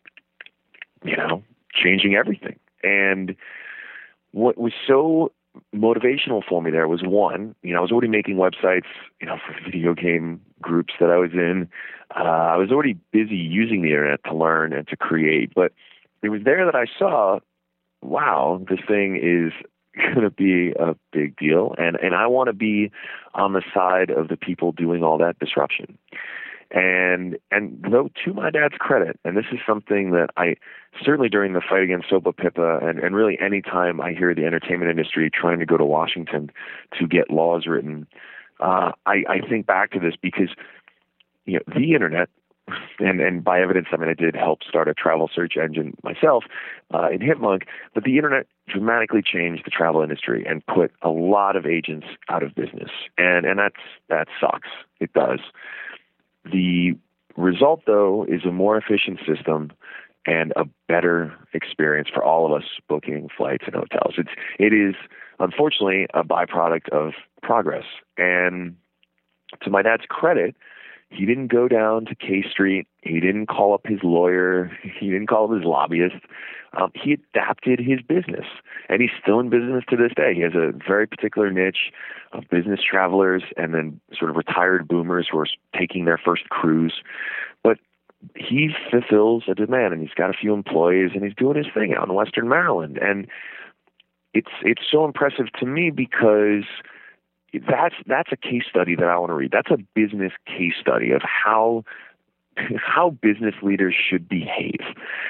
you know, changing everything. And what was so motivational for me there was, one, you know, I was already making websites, you know, for video game groups that I was in. Uh, I was already busy using the internet to learn and to create, but it was there that I saw, wow, this thing is going to be a big deal. And, and I want to be on the side of the people doing all that disruption. And and though to my dad's credit, and this is something that I certainly during the fight against Sopa Pippa, and, and really any time I hear the entertainment industry trying to go to Washington to get laws written, uh, I, I think back to this because you know the internet, and, and by evidence, I mean I did help start a travel search engine myself uh, in Hipmunk, but the internet dramatically changed the travel industry and put a lot of agents out of business, and and that's that sucks. It does. The result, though, is a more efficient system and a better experience for all of us booking flights and hotels. It's, it is, unfortunately, a byproduct of progress. And to my dad's credit, he didn't go down to K Street. He didn't call up his lawyer. He didn't call up his lobbyist. Um, he adapted his business, and he's still in business to this day. He has a very particular niche of business travelers and then sort of retired boomers who are taking their first cruise. But he fulfills a demand, and he's got a few employees, and he's doing his thing out in Western Maryland. And it's it's so impressive to me because that's that's a case study that I want to read. That's a business case study of how how business leaders should behave.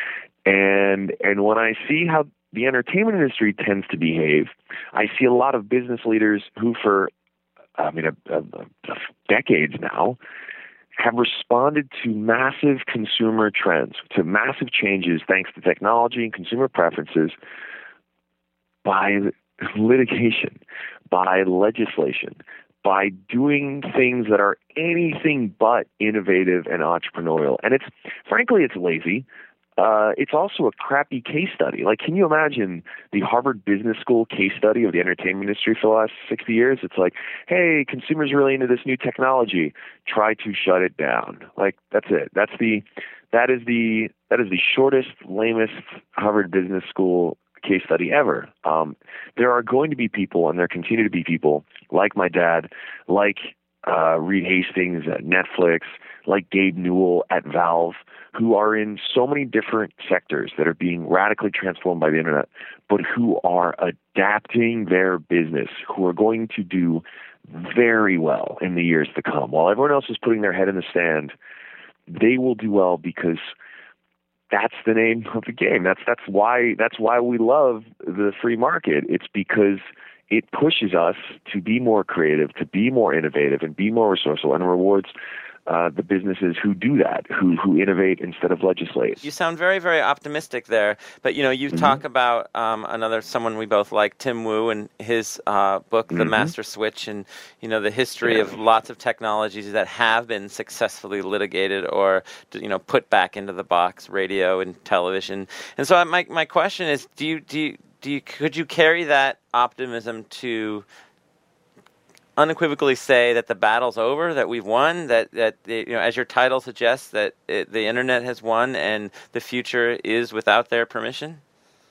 And and when I see how the entertainment industry tends to behave, I see a lot of business leaders who for, I mean, a, a, a decades now, have responded to massive consumer trends, to massive changes thanks to technology and consumer preferences by litigation, by legislation, by doing things that are anything but innovative and entrepreneurial. And it's, frankly, it's lazy. Uh, it's also a crappy case study. Like, can you imagine the Harvard Business School case study of the entertainment industry for the last sixty years? It's like, hey, consumers are really into this new technology. Try to shut it down. Like, that's it. That's the, that is the, that is the shortest, lamest Harvard Business School case study ever. Um, there are going to be people, and there continue to be people like my dad, like uh, Reed Hastings at Netflix, like Gabe Newell at Valve, who are in so many different sectors that are being radically transformed by the internet, but who are adapting their business, who are going to do very well in the years to come. While everyone else is putting their head in the sand, they will do well because that's the name of the game. That's that's why that's why we love the free market. It's because it pushes us to be more creative, to be more innovative, and be more resourceful, and rewards Uh, the businesses who do that, who who innovate instead of legislate. You sound very, very optimistic there. But, you know, you mm-hmm. talk about um, another, someone we both like, Tim Wu, and his uh, book, The mm-hmm. Master Switch, and, you know, the history yeah. of lots of technologies that have been successfully litigated or, you know, put back into the box, radio and television. And so my my question is, do you, do you, do you, could you carry that optimism to unequivocally say that the battle's over, that we've won, that, that you know, as your title suggests, that it, the internet has won and the future is without their permission?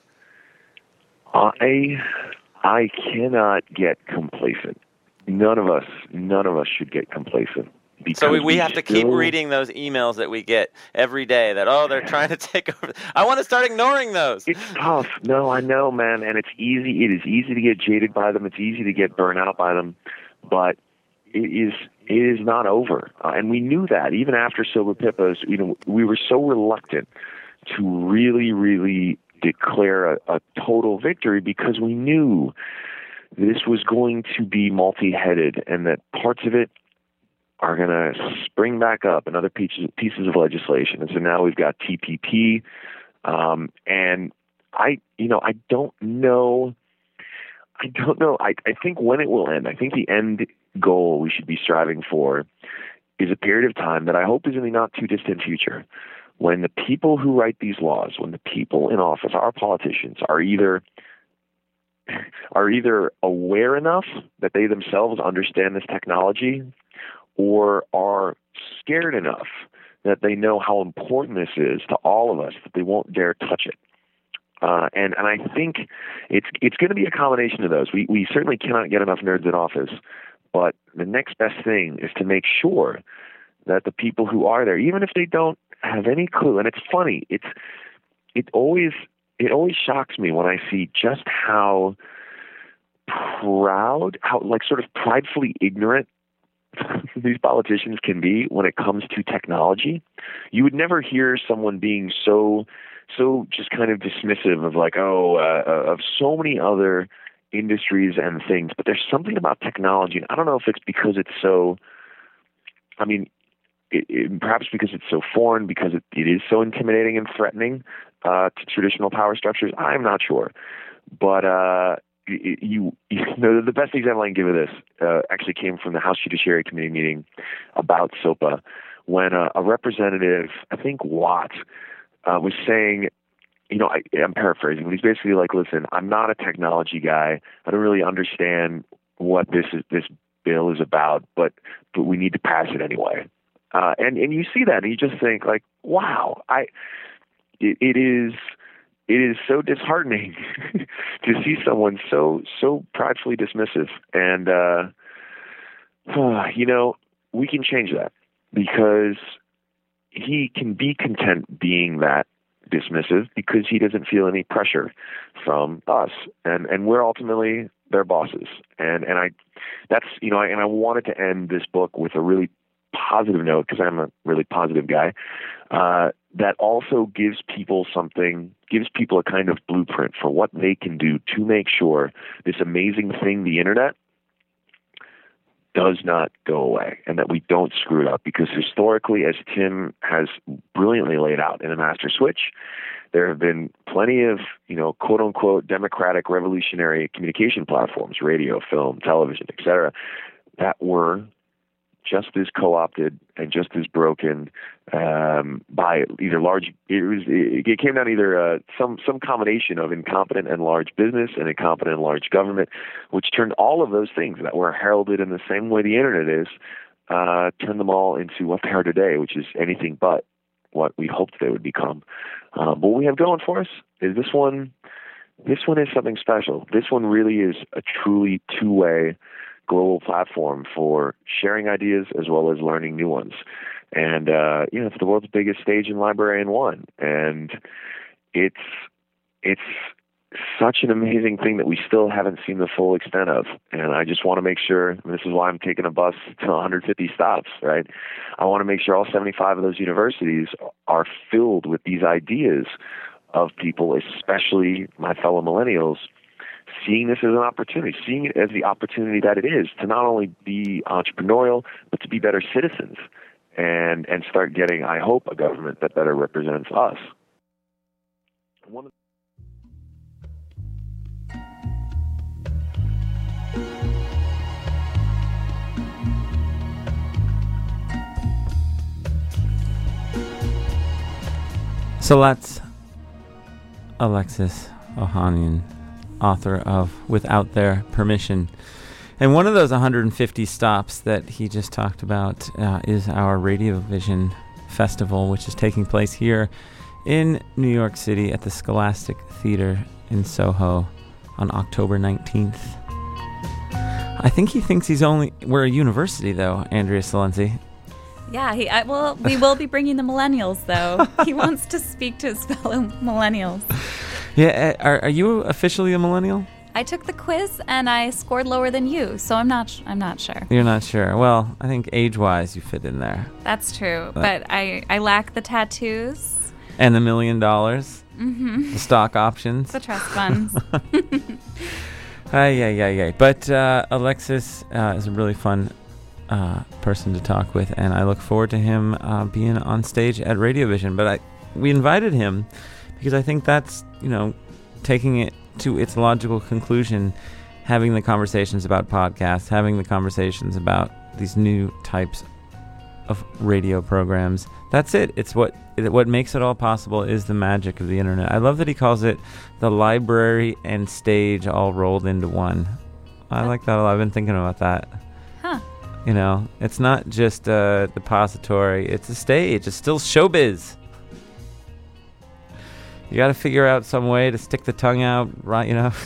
I I cannot get complacent. None of us, none of us should get complacent. So we, we, we have still... to keep reading those emails that we get every day that, oh, they're trying to take over. I want to start ignoring those. It's tough. No, I know, man. And it's easy. It is easy to get jaded by them. It's easy to get burnt out by them. But it is it is not over, uh, and we knew that even after Sober Pippos. You know, we were so reluctant to really, really declare a, a total victory because we knew this was going to be multi-headed, and that parts of it are going to spring back up, and other pieces pieces of legislation. And so now we've got T P P, um, and I, you know, I don't know. I don't know. I, I think when it will end, I think the end goal we should be striving for is a period of time that I hope is in the not too distant future, when the people who write these laws, when the people in office, our politicians, are either are either aware enough that they themselves understand this technology, or are scared enough that they know how important this is to all of us that they won't dare touch it. Uh, and, and I think it's it's going to be a combination of those. We we certainly cannot get enough nerds in office, but the next best thing is to make sure that the people who are there, even if they don't have any clue, and it's funny, it's it always it always shocks me when I see just how proud, how like sort of pridefully ignorant these politicians can be when it comes to technology. You would never hear someone being so. so just kind of dismissive of like, oh, uh, of so many other industries and things. But there's something about technology, and I don't know if it's because it's so, I mean, it, it, perhaps because it's so foreign, because it, it is so intimidating and threatening uh, to traditional power structures. I'm not sure. But uh, it, you, you know, the best example I can give of this uh, actually came from the House Judiciary Committee meeting about SOPA, when uh, a representative, I think Watt, Uh, was saying, you know, I, I'm paraphrasing, but he's basically like, listen, I'm not a technology guy. I don't really understand what this is, this bill is about, but but we need to pass it anyway. Uh, and and you see that, and you just think like, wow, I it, it is it is so disheartening to see someone so so pridefully dismissive. And uh, you know, we can change that, because he can be content being that dismissive because he doesn't feel any pressure from us, and and we're ultimately their bosses. And and I, that's you know, I, and I wanted to end this book with a really positive note, because I'm a really positive guy. Uh, that also gives people something, gives people a kind of blueprint for what they can do to make sure this amazing thing, the internet, does not go away, and that we don't screw it up. Because historically, as Tim has brilliantly laid out in The Master Switch, there have been plenty of, you know, quote unquote democratic revolutionary communication platforms, radio, film, television, et cetera, that were just as co-opted and just as broken um, by either large. It was. It came down to either uh, some some combination of incompetent and large business and incompetent and large government, which turned all of those things that were heralded in the same way the internet is, uh, turned them all into what they are today, which is anything but what we hoped they would become. Uh, but what we have going for us is this one. This one is something special. This one really is a truly two-way global platform for sharing ideas as well as learning new ones. And, uh, you know, it's the world's biggest stage and library in one. And it's, it's such an amazing thing that we still haven't seen the full extent of. And I just want to make sure, and this is why I'm taking a bus to one hundred fifty stops, right? I want to make sure all seventy-five of those universities are filled with these ideas of people, especially my fellow millennials, seeing this as an opportunity, seeing it as the opportunity that it is to not only be entrepreneurial, but to be better citizens and and start getting, I hope, a government that better represents us. One of So that's Alexis Ohanian, author of Without Their Permission. And one of those one hundred fifty stops that he just talked about uh, is our Radio Vision Festival, which is taking place here in New York City at the Scholastic Theater in Soho on October nineteenth. I think he thinks he's only... We're a university, though, Andrea Salenzi. Yeah, he. I, well, we will be bringing the millennials, though. He wants to speak to his fellow millennials. Yeah, are, are you officially a millennial? I took the quiz and I scored lower than you, so I'm not. Sh- I'm not sure. You're not sure. Well, I think age-wise, you fit in there. That's true, but, but I, I lack the tattoos and the million dollars, mm-hmm. the stock options, the trust funds. Ay, ay, ay, ay. But uh, Alexis uh, is a really fun uh, person to talk with, and I look forward to him uh, being on stage at Radio Vision. But I, we invited him because I think that's, you know, taking it to its logical conclusion, having the conversations about podcasts, having the conversations about these new types of radio programs. That's it. It's what what makes it all possible is the magic of the internet. I love that he calls it the library and stage all rolled into one. I like that a lot. I've been thinking about that. Huh. You know, it's not just a depository. It's a stage. It's still showbiz. You got to figure out some way to stick the tongue out, right? You know.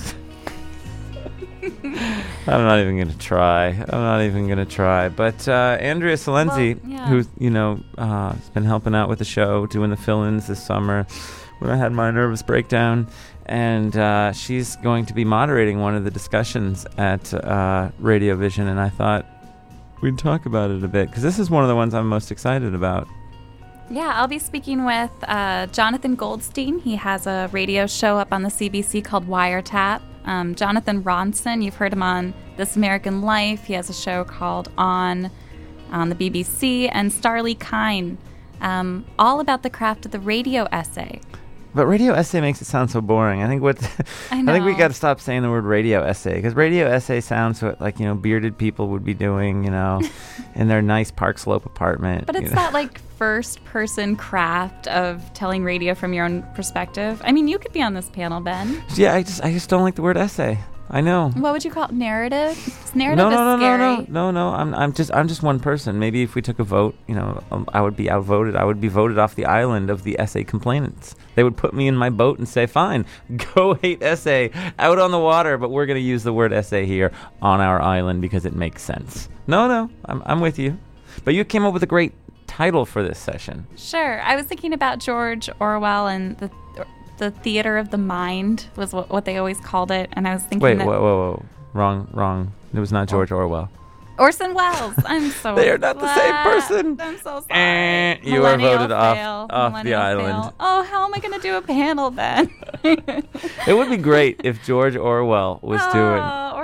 I'm not even gonna try. I'm not even gonna try. But uh, Andrea Salenzi, well, yeah. who's you know uh, has been helping out with the show, doing the fill-ins this summer when I had my nervous breakdown, and uh, she's going to be moderating one of the discussions at uh, Radio Vision, and I thought we'd talk about it a bit because this is one of the ones I'm most excited about. Yeah, I'll be speaking with uh, Jonathan Goldstein. He has a radio show up on the C B C called Wiretap. Um, Jonathan Ronson, you've heard him on This American Life. He has a show called On on the B B C. And Starlee Kine, um, all about the craft of the radio essay. But radio essay makes it sound so boring. I think what I, I think we got to stop saying the word radio essay because radio essay sounds what, like, you know, bearded people would be doing, you know, in their nice Park Slope apartment. But it's you know? that like first person craft of telling radio from your own perspective. I mean, you could be on this panel, Ben. Yeah, I just I just don't like the word essay. I know. What would you call it? Narrative? Narrative no, no, is no, scary. no, no, no, no. I'm, I'm just, I'm just one person. Maybe if we took a vote, you know, um, I would be outvoted. I would be voted off the island of the essay complainants. They would put me in my boat and say, "Fine, go hate essay out on the water, but we're going to use the word essay here on our island because it makes sense." No, no, I'm, I'm with you. But you came up with a great title for this session. Sure. I was thinking about George Orwell and the. The theater of the mind was what, what they always called it, and I was thinking. Wait, that whoa, whoa, whoa, wrong, wrong. It was not George Orwell. Orson Welles. I'm so. They are not the same person. I'm so sorry. Eh, you are Millennial voted fail. off off the Millennial island. fail. Oh, how am I going to do a panel then? It would be great if George Orwell was oh, doing.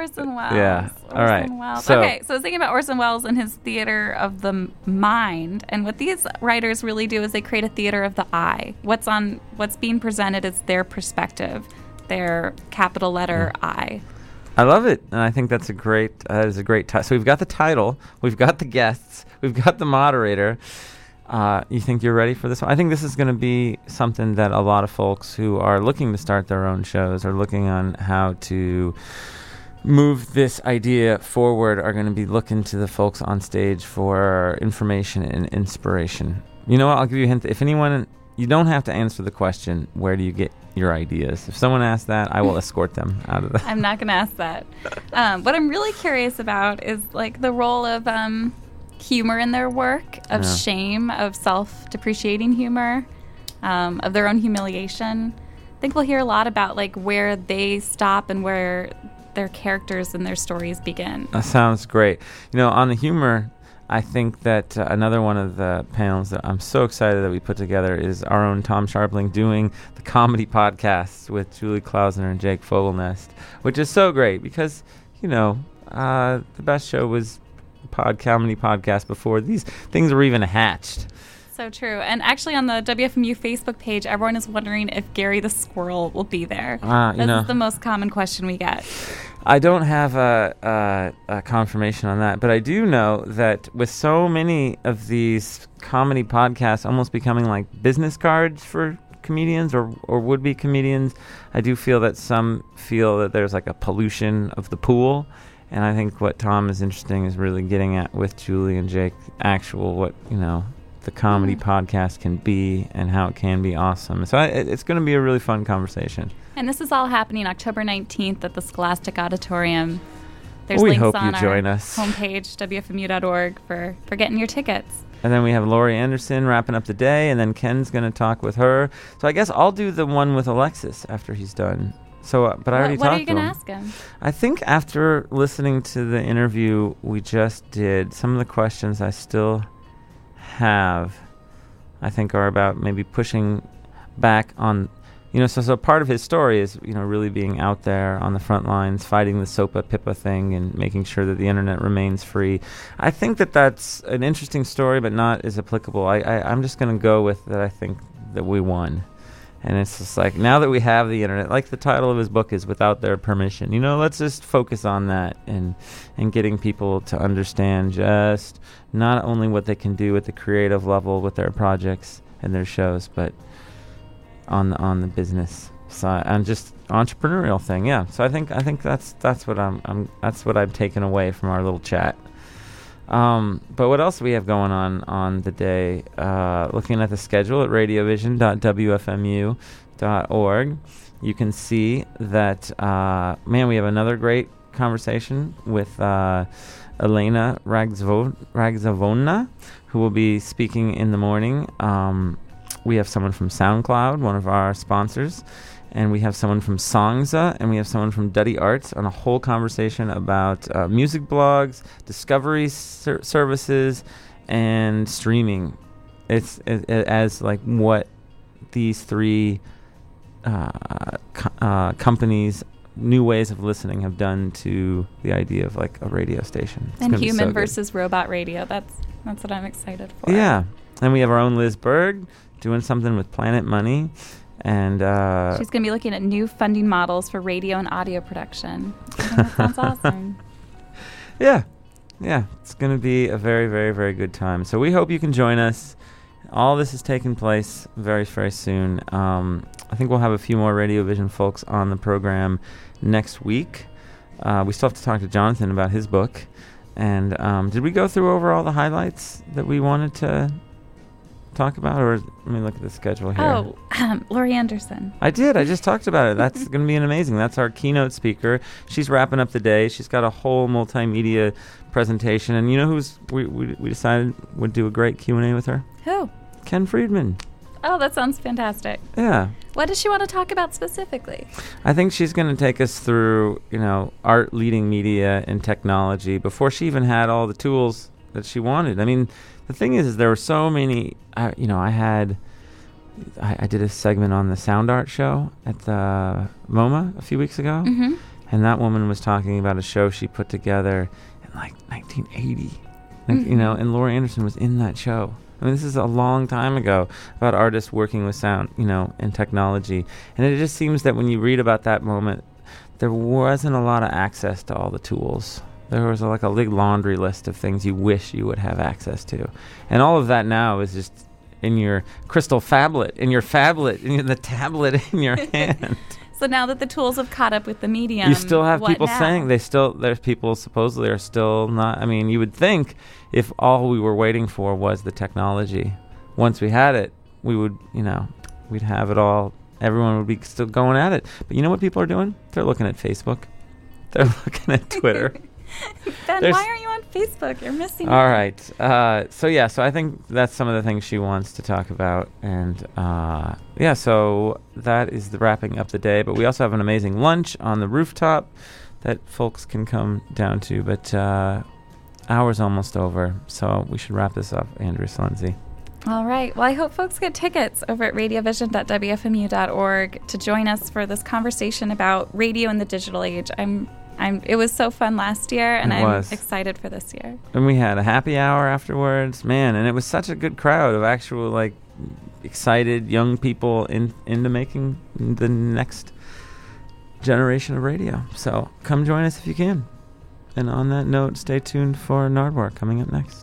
Orson Welles. Yeah. Orson All right. Welles. So, okay, so thinking about Orson Welles and his theater of the m- mind, and what these writers really do is they create a theater of the eye. What's on, what's being presented is their perspective, their capital letter yeah. I. I love it, and I think that's a great. Uh, that is a great title. So we've got the title, we've got the guests, we've got the moderator. Uh, you think you're ready for this one? I think this is going to be something that a lot of folks who are looking to start their own shows or looking on how to move this idea forward are going to be looking to the folks on stage for information and inspiration. You know what? I'll give you a hint. If anyone, you don't have to answer the question, where do you get your ideas? If someone asks that, I will escort them out of the... I'm not going to ask that. Um, what I'm really curious about is like the role of... Um, humor in their work, of yeah. shame, of self-depreciating humor, um, of their own humiliation. I think we'll hear a lot about like where they stop and where their characters and their stories begin. That sounds great. You know, on the humor, I think that uh, another one of the panels that I'm so excited that we put together is our own Tom Sharpling doing the comedy podcasts with Julie Klausner and Jake Fogelnest, which is so great because, you know, uh, the best show was pod comedy podcast before these things were even hatched. So true. And actually on the W F M U Facebook page, everyone is wondering if Gary the Squirrel will be there. Uh, you this know, is the most common question we get. I don't have a, a, a confirmation on that, but I do know that with so many of these comedy podcasts almost becoming like business cards for comedians or, or would-be comedians, I do feel that some feel that there's like a pollution of the pool. And I think what Tom is interesting is really getting at with Julie and Jake, actual what, you know, the comedy mm-hmm. podcast can be and how it can be awesome. So I, it's going to be a really fun conversation. And this is all happening October nineteenth at the Scholastic Auditorium. There's we links hope on you join our us. homepage, W F M U dot org, for, for getting your tickets. And then we have Laurie Anderson wrapping up the day, and then Ken's going to talk with her. So I guess I'll do the one with Alexis after he's done. So, uh, but I already what, talked what are you to him. going to ask him? I think after listening to the interview we just did, some of the questions I still have, I think, are about maybe pushing back on, you know, so so part of his story is, you know, really being out there on the front lines, fighting the SOPA PIPA thing and making sure that the internet remains free. I think that that's an interesting story, but not as applicable. I, I, I'm just going to go with that. I think that we won. And it's just like, now that we have the internet, like the title of his book is Without Their Permission, you know, let's just focus on that and and getting people to understand just not only what they can do at the creative level with their projects and their shows, but on the, on the business side and just entrepreneurial thing. Yeah. So I think I think that's that's what I'm I'm that's what I've taken away from our little chat. Um, but what else do we have going on on the day? Uh, looking at the schedule at radiovision dot w f m u dot org, you can see that, uh, man, we have another great conversation with uh, Elena Ragzavo- Ragzavona, who will be speaking in the morning. Um, we have someone from SoundCloud, one of our sponsors, and we have someone from Songza, and we have someone from Duddy Arts on a whole conversation about uh, music blogs, discovery ser- services, and streaming. It's it, it, as like what these three uh, co- uh, companies, new ways of listening, have done to the idea of like a radio station. It's and human so versus robot radio. That's that's what I'm excited for. Yeah, and we have our own Liz Berg doing something with Planet Money. And uh, she's going to be looking at new funding models for radio and audio production. I think that sounds awesome. Yeah. Yeah. It's going to be a very, very, very good time. So we hope you can join us. All this is taking place very, very soon. Um, I think we'll have a few more Radio Vision folks on the program next week. Uh, we still have to talk to Jonathan about his book. And um, did we go through over all the highlights that we wanted to talk about, or let me look at the schedule here. Oh, um, Laurie Anderson. I did. I just talked about it. That's going to be an amazing. That's our keynote speaker. She's wrapping up the day. She's got a whole multimedia presentation, and you know who's we we, we decided would do a great Q and A with her? Who? Ken Friedman. Oh, that sounds fantastic. Yeah. What does she want to talk about specifically? I think she's going to take us through, you know, art leading media and technology before she even had all the tools that she wanted. I mean, the thing is, is there were so many, I, you know, I had, I, I did a segment on the Sound Art show at the MoMA a few weeks ago. Mm-hmm. And that woman was talking about a show she put together in like nineteen eighty. Like, Mm-hmm. you know, and Laurie Anderson was in that show. I mean, this is a long time ago about artists working with sound, you know, and technology. And it just seems that when you read about that moment, there wasn't a lot of access to all the tools. There was like a big laundry list of things you wish you would have access to. And all of that now is just in your crystal phablet, in your phablet, in the tablet in your hand. So now that the tools have caught up with the medium, You still have what people now? saying they still, there's people supposedly are still not, I mean, you would think if all we were waiting for was the technology, once we had it, we would, you know, we'd have it all, everyone would be still going at it. But you know what people are doing? They're looking at Facebook. They're looking at Twitter. Ben, There's- why are you on Facebook? You're missing All out. right. Uh, so, yeah, so I think that's some of the things she wants to talk about. And, uh, yeah, so that is the wrapping up the day. But we also have an amazing lunch on the rooftop that folks can come down to. But uh, hour's almost over, so we should wrap this up. Andrew Slenzi. All right. Well, I hope folks get tickets over at radiovision dot w f m u dot org to join us for this conversation about radio in the digital age. I'm I'm, it was so fun last year, and It I'm was. excited for this year. And we had a happy hour afterwards, man, and it was such a good crowd of actual, like, excited young people in into making the next generation of radio. So come join us if you can. And on that note, stay tuned for Nardwuar coming up next.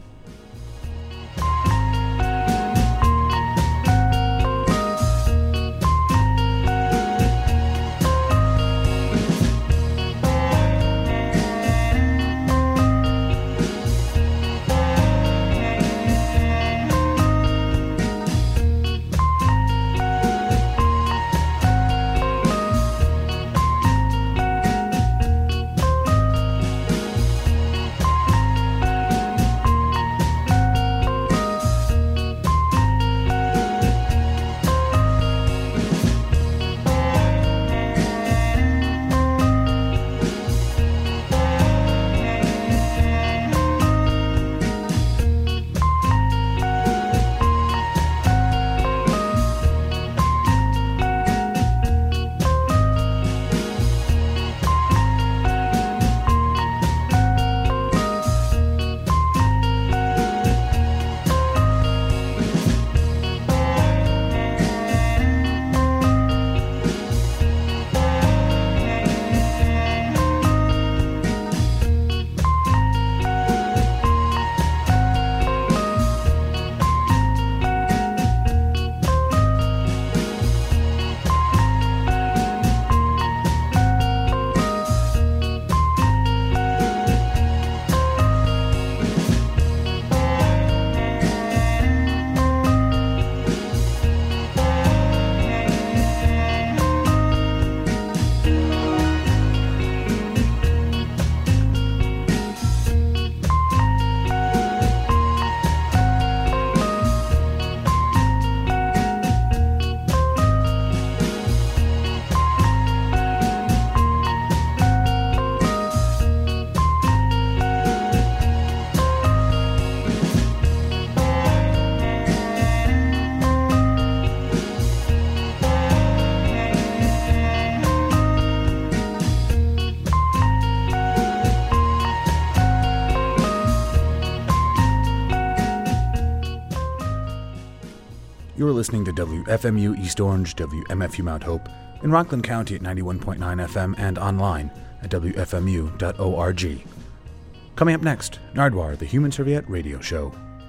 You're listening to W F M U East Orange, W M F U Mount Hope, in Rockland County at ninety-one point nine F M and online at w f m u dot org. Coming up next, Nardwuar, the Human Serviette Radio Show.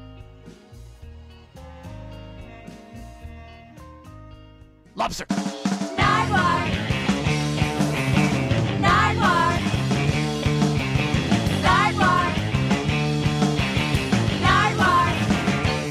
Lobster. Nardwuar. Nardwuar. Nardwuar. Nardwuar.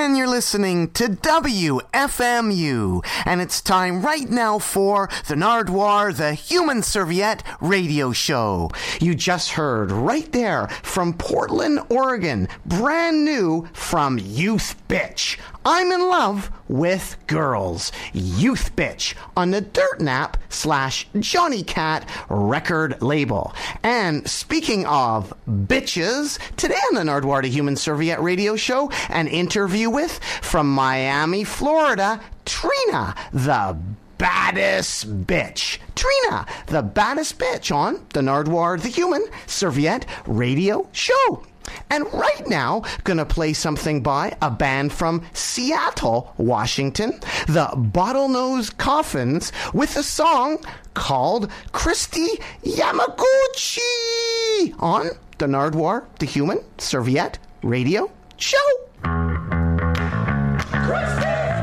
and you're listening to W F M U. And it's time right now for the Nardwuar, the Human Serviette radio show. You just heard right there from Portland, Oregon, brand new from Youth Bitch. I'm in love with girls. Youth Bitch on the Dirt Nap slash Johnny Cat record label. And speaking of bitches, today on the Nardwuar the Human Serviette radio show, an interview with, from Miami, Florida, Trina, the baddest bitch. Trina, the baddest bitch on the Nardwuar the Human Serviette radio show. And right now, gonna play something by a band from Seattle, Washington, the Bottlenose Coffins, with a song called Christy Yamaguchi on the Nardwuar the Human Serviette radio show. Christy!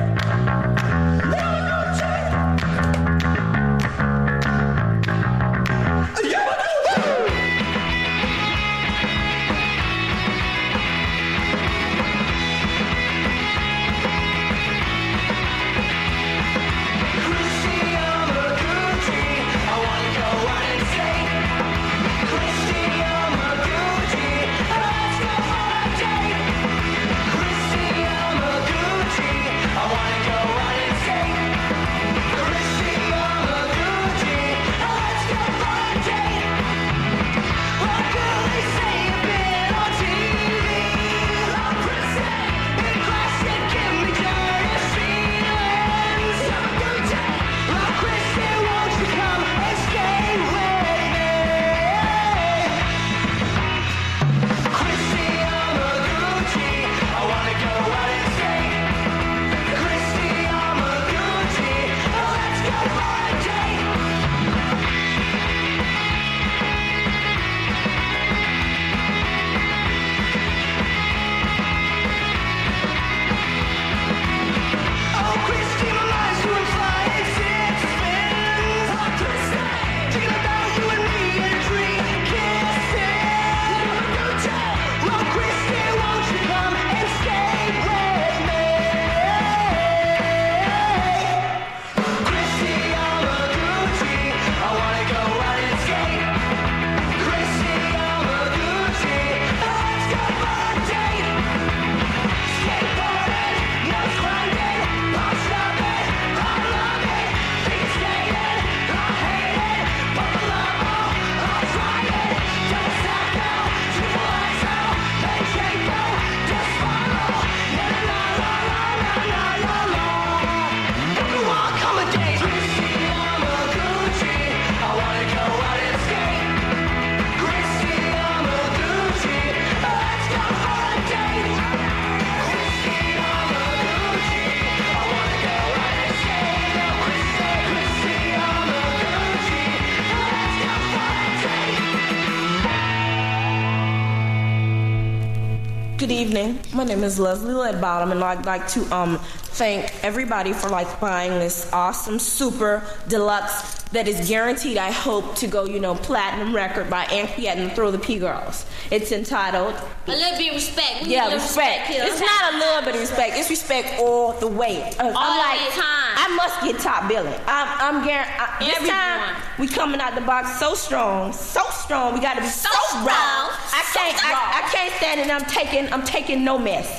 Good evening. My name is Leslie Ledbottom, and I'd like to um thank everybody for like buying this awesome, super deluxe that is guaranteed, I hope, to go, you know, platinum record by Anquiet and Throw the P Girls. It's entitled A Little Bit of Respect. We yeah, need respect. respect It's not a little bit of respect. It's respect all the way. Uh, all I'm like, the time. I must get top billing. I'm, I'm guaranteed. This time, we coming out the box so strong, so strong. We got to be so, so strong. strong. I can't, so I, I can't stand it. I'm taking, I'm taking no mess.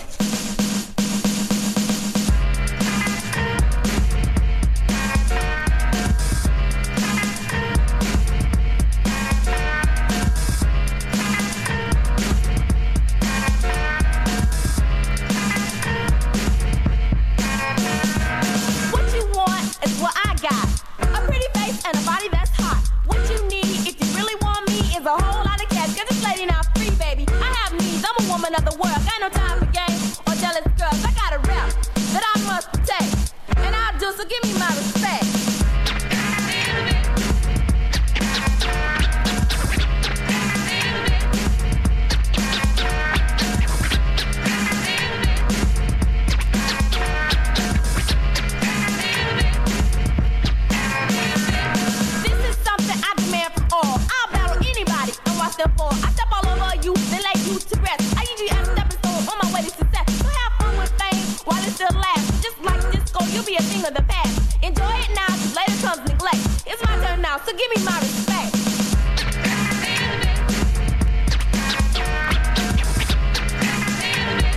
Of the world, got no time for games or jealous girls. I got a rep that I must protect, and I'll do so. Give me my respect. This is something I demand from all. I'll battle anybody and watch them fall. I step all over you, then lay you to rest. I usually am stepping be a thing of the past. Enjoy it now, cause later comes neglect. It's my turn now, so give me my respect.